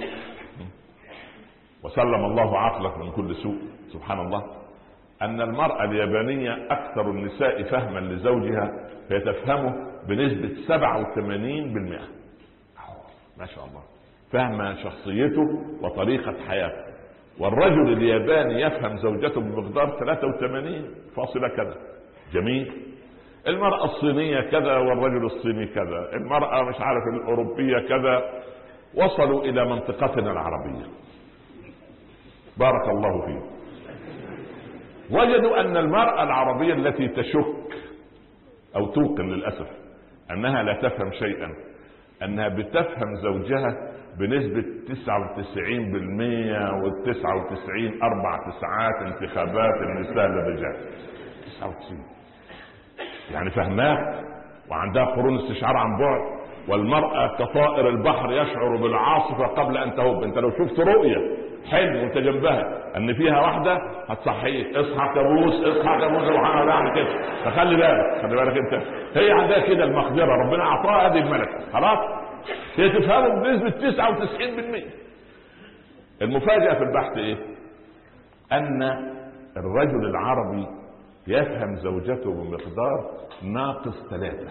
وسلم الله عقلك من كل سوء سبحان الله، ان المرأة اليابانية اكثر النساء فهما لزوجها، فهي تفهمه بنسبة سبعة وثمانين بالمئة. ما شاء الله، فهم شخصيته وطريقة حياته. والرجل الياباني يفهم زوجته بمقدار ثلاثة وثمانين فاصلة كذا. جميل. المرأة الصينية كذا والرجل الصيني كذا، المرأة مش عارف الأوروبية كذا. وصلوا إلى منطقتنا العربية بارك الله فيه، وجدوا أن المرأة العربية التي تشك أو توقن للأسف أنها لا تفهم شيئا، أنها بتفهم زوجها بنسبة تسعة وتسعين بالمئة والتسعة وتسعين أربع تسعات انتخابات النساء للرجال. تسعة وتسعين يعني فهماه وعندها قرون استشعار عن بعد. والمرأة كطائر البحر يشعر بالعاصفة قبل أن تهب. أنت لو شفت رؤية حلم وانت جنبها ان فيها واحدة هتصحيك: اصحى كابوس اصحى كابوس سبحان الله عن كده. فخلي بالك خلي بالك انت. هي عندها كده المقدرة، ربنا اعطاها هذه الملكة خلاص. هي تفهمه بنسبة تسعة وتسعين بالمئة. المفاجأة في البحث ايه؟ ان الرجل العربي يفهم زوجته بمقدار ناقص ثلاثة.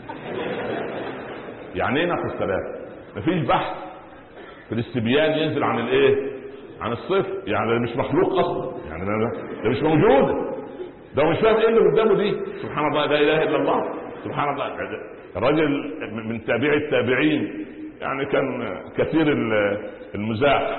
يعني ايه ناقص ثلاثة؟ مفيش بحث في الاستبيان ينزل عن الايه؟ عن الصفر. يعني ده مش مخلوق اصلا، يعني ده مش موجود، ده مش فاهم ايه اللي قدامه دي. سبحان الله لا اله الا الله سبحان الله. الرجل من تابعي التابعين يعني كان كثير المزاح،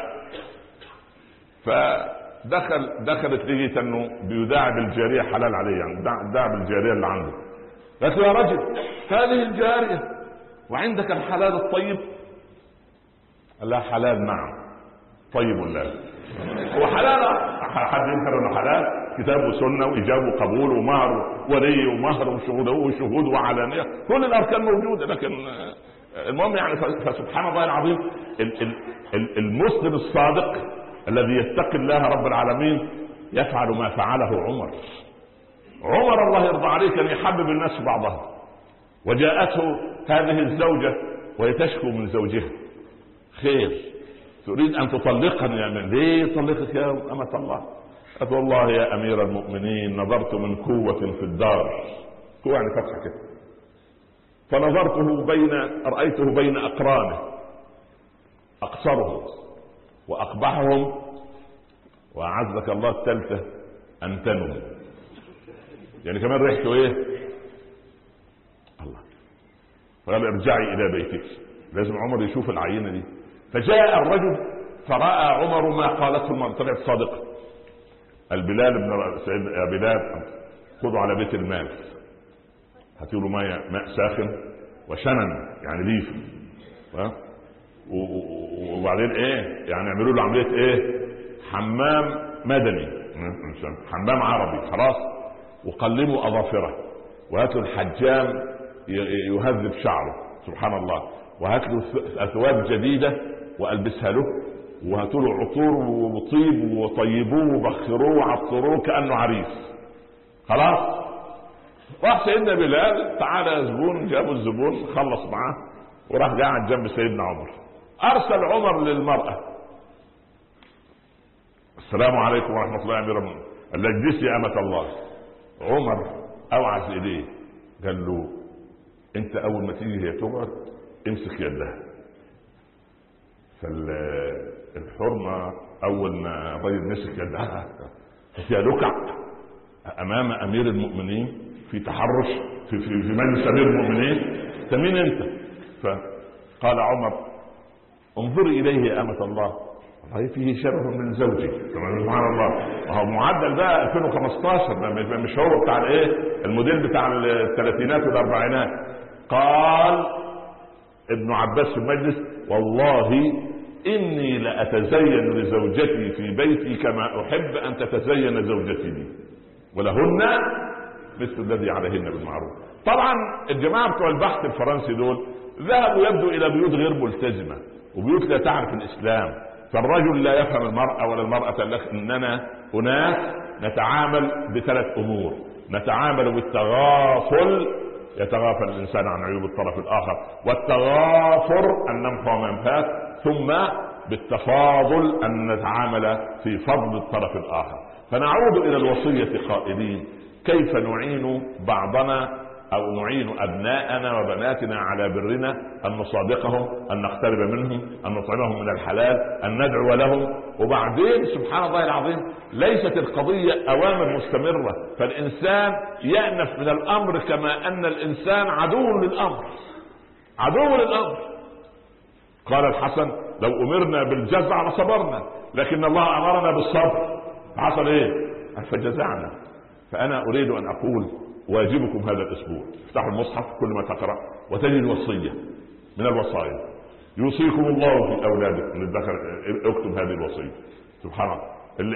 فدخل دخلت لقيت انه بيداعب الجاريه حلال عليه، يعني داعب الجاريه اللي عنده. قالت له: يا رجل هذه الجاريه وعندك الحلال الطيب. قال لها: حلال نعم طيب لا. هو حلال؟ حد ينكر انه حلال؟ كتاب وسنه وايجاب وقبول ومهر ولي ومهر وشهود وشهود وعلانيه، كل الاركان موجوده. لكن المهم يعني فسبحان الله العظيم المسلم الصادق الذي يتقي الله رب العالمين يفعل ما فعله عمر. عمر الله يرضى عليه كان يحبب الناس في بعضها، وجاءته هذه الزوجه وهي تشكو من زوجها: خير تريد ان تطلقني يا من؟ ليه طلقك يا امة الله؟ قالت: والله يا امير المؤمنين نظرت من قوة في الدار. قوة يعني فتحة كده. فنظرته بين رأيته بين اقرانه اقصرهم واقبحهم واعزك الله الثالثة انتنهم. يعني كمان ريحته ايه؟ الله. فقال: ارجعي الى بيتك. لازم عمر يشوف العينة دي. فجاء الرجل فرأى عمر ما قالته المرأة، طلعت صادقة. البلال بن سيد يا بلال خذوا على بيت المال، هاتوا له ماء ماء ساخن وشنن يعني ليف، وبعدين ايه يعني يعملوا له عملية ايه؟ حمام مدني، حمام عربي خلاص. وقلموا اظافره وهاتوا الحجام يهذب شعره سبحان الله، وهات له اثواب جديده والبسها له، وهاتوا له عطور وطيب وطيبوه وبخروه وعطروه كانه عريس خلاص. راح سيدنا بلال: تعالى يا زبون. جابوا الزبون خلص معاه وراح قاعد جنب سيدنا عمر. ارسل عمر للمراه: السلام عليكم ورحمه الله يا امير المؤمنين. قال لها: اجلسي يا امة الله. عمر اوعز اليه قال له انت اول ما تيجي هي تقعد امسك يدها. فالحرمه اول ما الرجل مسك يدها هي لكع امام امير المؤمنين في تحرش في, في, في مجلس امير المؤمنين. انت مين انت؟ فقال عمر انظري اليه يا امة الله، والله فيه شبه من زوجي. سبحان الله، هو معدل بقى ألفين وخمستاشر، مش هو بتاع الايه الموديل بتاع الثلاثينات والاربعينات. قال ابن عباس في المجلس والله اني لاتزين لزوجتي في بيتي كما احب ان تتزين زوجتي لي ولهن مثل الذي عليهن بالمعروف. طبعا الجماعه بتوع البحث الفرنسي دول ذهبوا يبدو الى بيوت غير ملتزمه وبيوت لا تعرف الاسلام، فالرجل لا يفهم المرأة ولا المرأة لك. اننا اناس نتعامل بثلاث امور: نتعامل بالتغافل، يتغافل الانسان عن عيوب الطرف الاخر، والتغافر ان نمحو ما فات، ثم بالتفاضل ان نتعامل في فضل الطرف الاخر. فنعود الى الوصية قائلين كيف نعين بعضنا او نعين ابناءنا وبناتنا على برنا، ان نصادقهم، ان نقترب منهم، ان نطعمهم من الحلال، ان ندعو لهم. وبعدين سبحان الله العظيم ليست القضية اوامر مستمرة، فالانسان يأنف من الامر كما ان الانسان عدو للامر، عدو للامر. قال الحسن لو امرنا بالجزع لصبرنا، لكن الله امرنا بالصبر حصل ايه؟ فجزعنا. فانا اريد ان اقول واجبكم هذا الاسبوع افتحوا المصحف كل ما تقرأ وتجد وصية من الوصايا. يوصيكم الله في اولادكم للذكر، اكتب هذه الوصية. سبحان الله. ال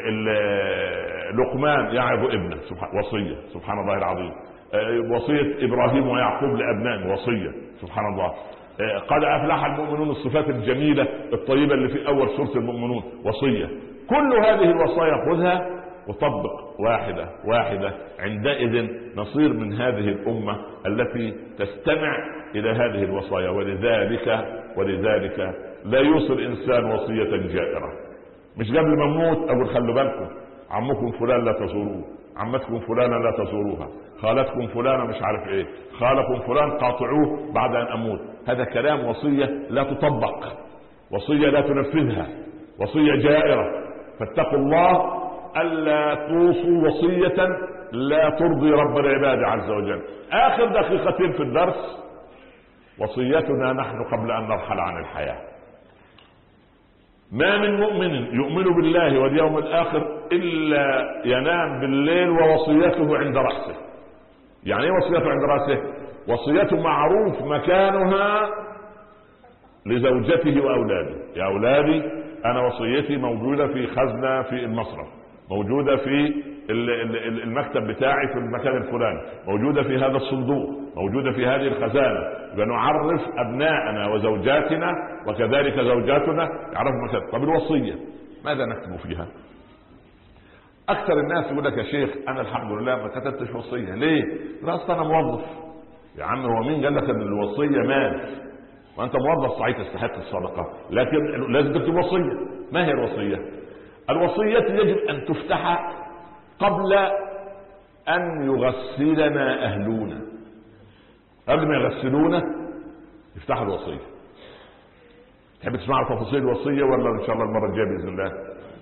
ال لقمان يعظ ابنه، سبحان وصية. سبحان الله العظيم. وصية ابراهيم ويعقوب لابنائه وصية. سبحان الله. قد افلح المؤمنون، الصفات الجميلة الطيبة اللي في اول سورة المؤمنون وصية. كل هذه الوصايا خذها وطبق واحدة واحدة، عندئذ نصير من هذه الأمة التي تستمع إلى هذه الوصايا. ولذلك ولذلك لا يوصي إنسان وصية جائرة. مش قبل ما نموت أقول خلوا بالكم عمكم فلان لا تزوروه، عمتكم فلانة لا تزوروها، خالتكم فلانة مش عارف ايه، خالكم فلان قاطعوه بعد أن أموت. هذا كلام وصية لا تطبق، وصية لا تنفذها، وصية جائرة. فاتقوا الله ألا توصوا وصية لا ترضي رب العباد عز وجل. آخر دقيقتين في الدرس: وصيتنا نحن قبل أن نرحل عن الحياة. ما من مؤمن يؤمن بالله واليوم الآخر إلا ينام بالليل ووصيته عند رأسه. يعني ايه وصيته عند رأسه؟ وصيته معروف مكانها لزوجته وأولاده. يا أولادي أنا وصيتي موجودة في خزنة في المصرف، موجودة في المكتب بتاعي في المكان الفلاني، موجودة في هذا الصندوق، موجودة في هذه الخزانة. بنعرف أبناءنا وزوجاتنا وكذلك زوجاتنا يعرفوا مكان. طب الوصية ماذا نكتب فيها؟ أكثر الناس يقول لك يا شيخ أنا الحمد لله ما كتبتش وصية. ليه؟ لا أصل أنا موظف. يا عم هو مين قال لك أن الوصية مال؟ وأنت موظف صحيح تستحق الصدقة، لكن لازم تكتب وصية. ما هي الوصية؟ الوصية يجب أن تفتح قبل أن يغسلنا أهلنا. قبل ما يغسلونا يفتحوا الوصية. تحب تسمع تفاصيل الوصية ولا إن شاء الله المرة الجاية بإذن الله؟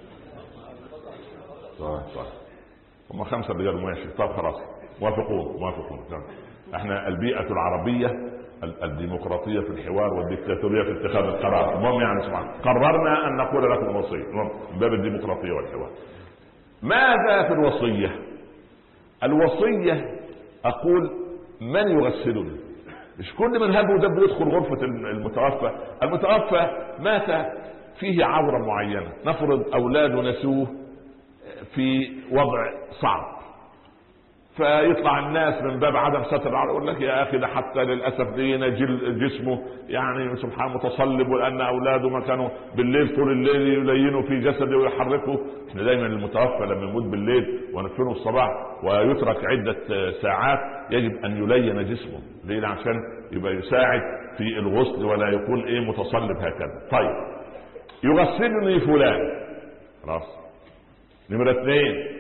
صح صح. هم خمسة رجال ماشي. طب خلاص موافقون موافقون. احنا البيئة العربية الديمقراطية في الحوار والديكتاتورية في اتخاذ القرار. المهم يعني سبحان قررنا أن نقول لكم الوصية من باب الديمقراطية والحوار. ماذا في الوصية؟ الوصية أقول من يغسلني. مش كل من هب ودب يدخل غرفة المتوفى. المتوفى مات فيه عورة معينة، نفرض أولاده نسوه في وضع صعب، فيطلع الناس من باب عدم ستر العورة يقول لك يا اخي ده حتى للاسف لينا جسمه يعني سبحان متصلب، وان اولاده ما كانوا بالليل طول الليل يلينوا في جسده ويحركوا. احنا دايما المتوفى لما يموت بالليل وندفنه الصباح ويترك عدة ساعات يجب ان يلين جسمه. ليه؟ عشان يبقى يساعد في الغسل ولا يكون ايه متصلب هكذا. طيب يغسلني فلان، خلاص. نمرة اثنين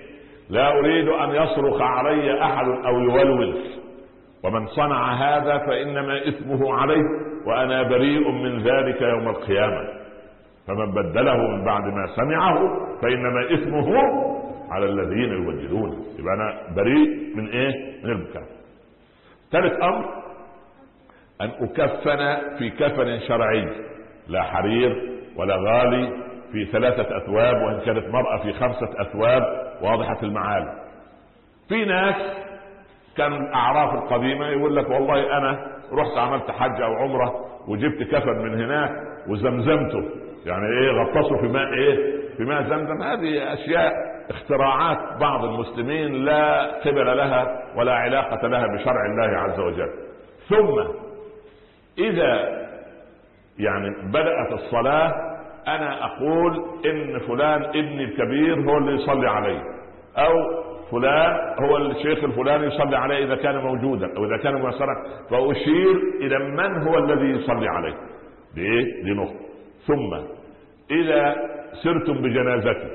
لا أريد أن يصرخ علي أحد أو يولول، ومن صنع هذا فإنما إثمه عليه وأنا بريء من ذلك يوم القيامة، فمن بدله من بعد ما سمعه فإنما إثمه على الذين يبدلونه. يبقى أنا بريء من إيه؟ من البكاء. ثالث أمر أن أكفن في كفن شرعي لا حرير ولا غالي، في ثلاثة أثواب، وإن كانت مرأة في خمسة أثواب واضحة المعالم. في ناس كان الأعراف القديمة يقول لك والله أنا رحت عملت حج أو عمرة وجبت كفن من هناك وزمزمته، يعني إيه غطسه في ماء إيه في ماء زمزم. هذه أشياء اختراعات بعض المسلمين لا قبل لها ولا علاقة لها بشرع الله عز وجل. ثم إذا يعني بدأت الصلاة أنا أقول إن فلان ابني الكبير هو اللي يصلي عليه، أو فلان هو الشيخ الفلاني يصلي عليه إذا كان موجودا أو إذا كان ميسرا، فأشير إلى من هو الذي يصلي عليه. دي دي نقطة. ثم إذا سرتم بجنازتي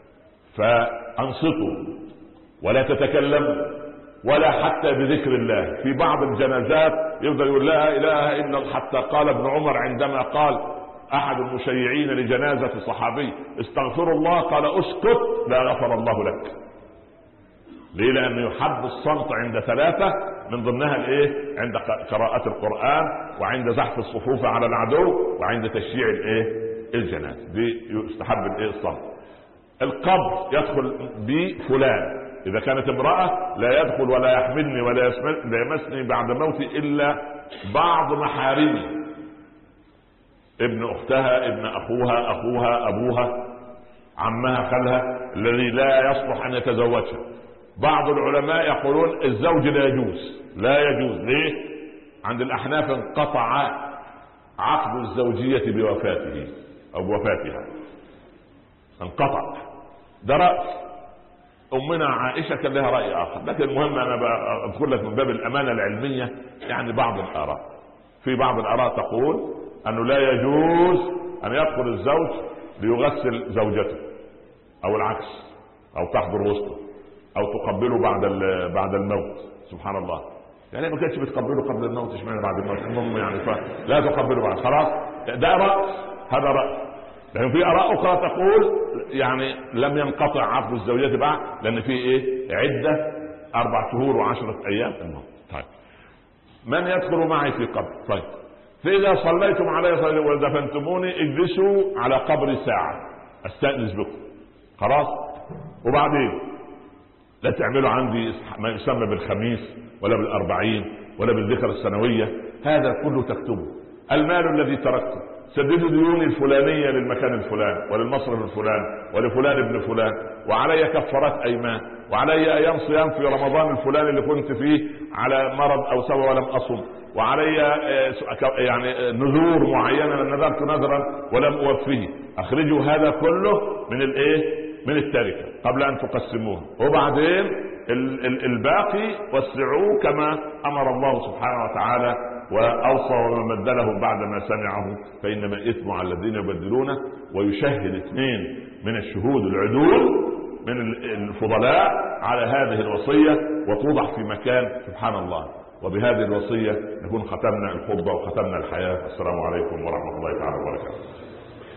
فأنصتوا ولا تتكلموا ولا حتى بذكر الله. في بعض الجنازات يفضل يقول لا إله إلا الله، حتى قال ابن عمر عندما قال أحد المشيعين لجنازة صحابي استغفر الله قال اسكت لا غفر الله لك. ليه؟ لأنه يحب الصمت عند ثلاثة، من ضمنها الايه؟ عند قراءة القرآن، وعند زحف الصفوف على العدو، وعند تشييع الايه؟ الجنازة. دي يستحب الايه؟ الصمت. القبر يدخل بفلان، إذا كانت امرأة لا يدخل ولا يحملني ولا يمسني بعد موتي إلا بعض محارمي، ابن أختها، ابن أخوها، أخوها، أبوها، عمها، خالها، الذي لا يصلح أن يتزوجها. بعض العلماء يقولون الزوج لا يجوز. لا يجوز. ليه؟ عند الأحناف انقطع عقد الزوجية بوفاته أو بوفاتها، انقطع. ده رأي أمنا عائشة كان لها رأي آخر، لكن المهم أنا أذكر لك من باب الأمانة العلمية يعني بعض الآراء. في بعض الآراء تقول أنه لا يجوز أن يدخل الزوج ليغسل زوجته أو العكس، أو تحضر وسطه، أو تقبله بعد بعد الموت. سبحان الله، يعني ما كانتش بتقبله قبل الموت، اشمعنى بعد الموت؟ المهم يعني فلا تقبله بعد، خلاص. ده رأي، هذا رأي. لكن في آراء أخرى تقول يعني لم ينقطع عقد الزوجية بعد، لأن في إيه؟ عدة أربع شهور وعشرة أيام. الموت. طيب من يدخل معي في قبر؟ طيب فإذا صليتم علي ودفنتموني اجلسوا على قبر ساعة استأنس بكم، خلاص. وبعدين لا تعملوا عندي ما يسمى بالخميس ولا بالأربعين ولا بالذكر السنوية، هذا كله تكتبه. المال الذي تركته، سددوا ديوني الفلانية للمكان الفلاني وللمصرف الفلاني ولفلان ابن فلان، وعلي كفارات أيمان، وعلي أيام صيام في رمضان الفلاني اللي كنت فيه على مرض أو سبب ولم أصم، وعلي يعني نذور معينة نذرت نذرا ولم أوفيه. أخرجوا هذا كله من الايه؟ من التركة قبل أن تقسموه، وبعدين الباقي وسعوه كما أمر الله سبحانه وتعالى وأوصى ومن بدله بعد ما سمعه فإنما إثم على الذين يبدلونه. ويشهد اثنين من الشهود العدول من الفضلاء على هذه الوصية وتوضع في مكان. سبحان الله. وبهذه الوصية نكون ختمنا الخطبة وختمنا الحياة. السلام عليكم ورحمة الله تعالى وبركاته.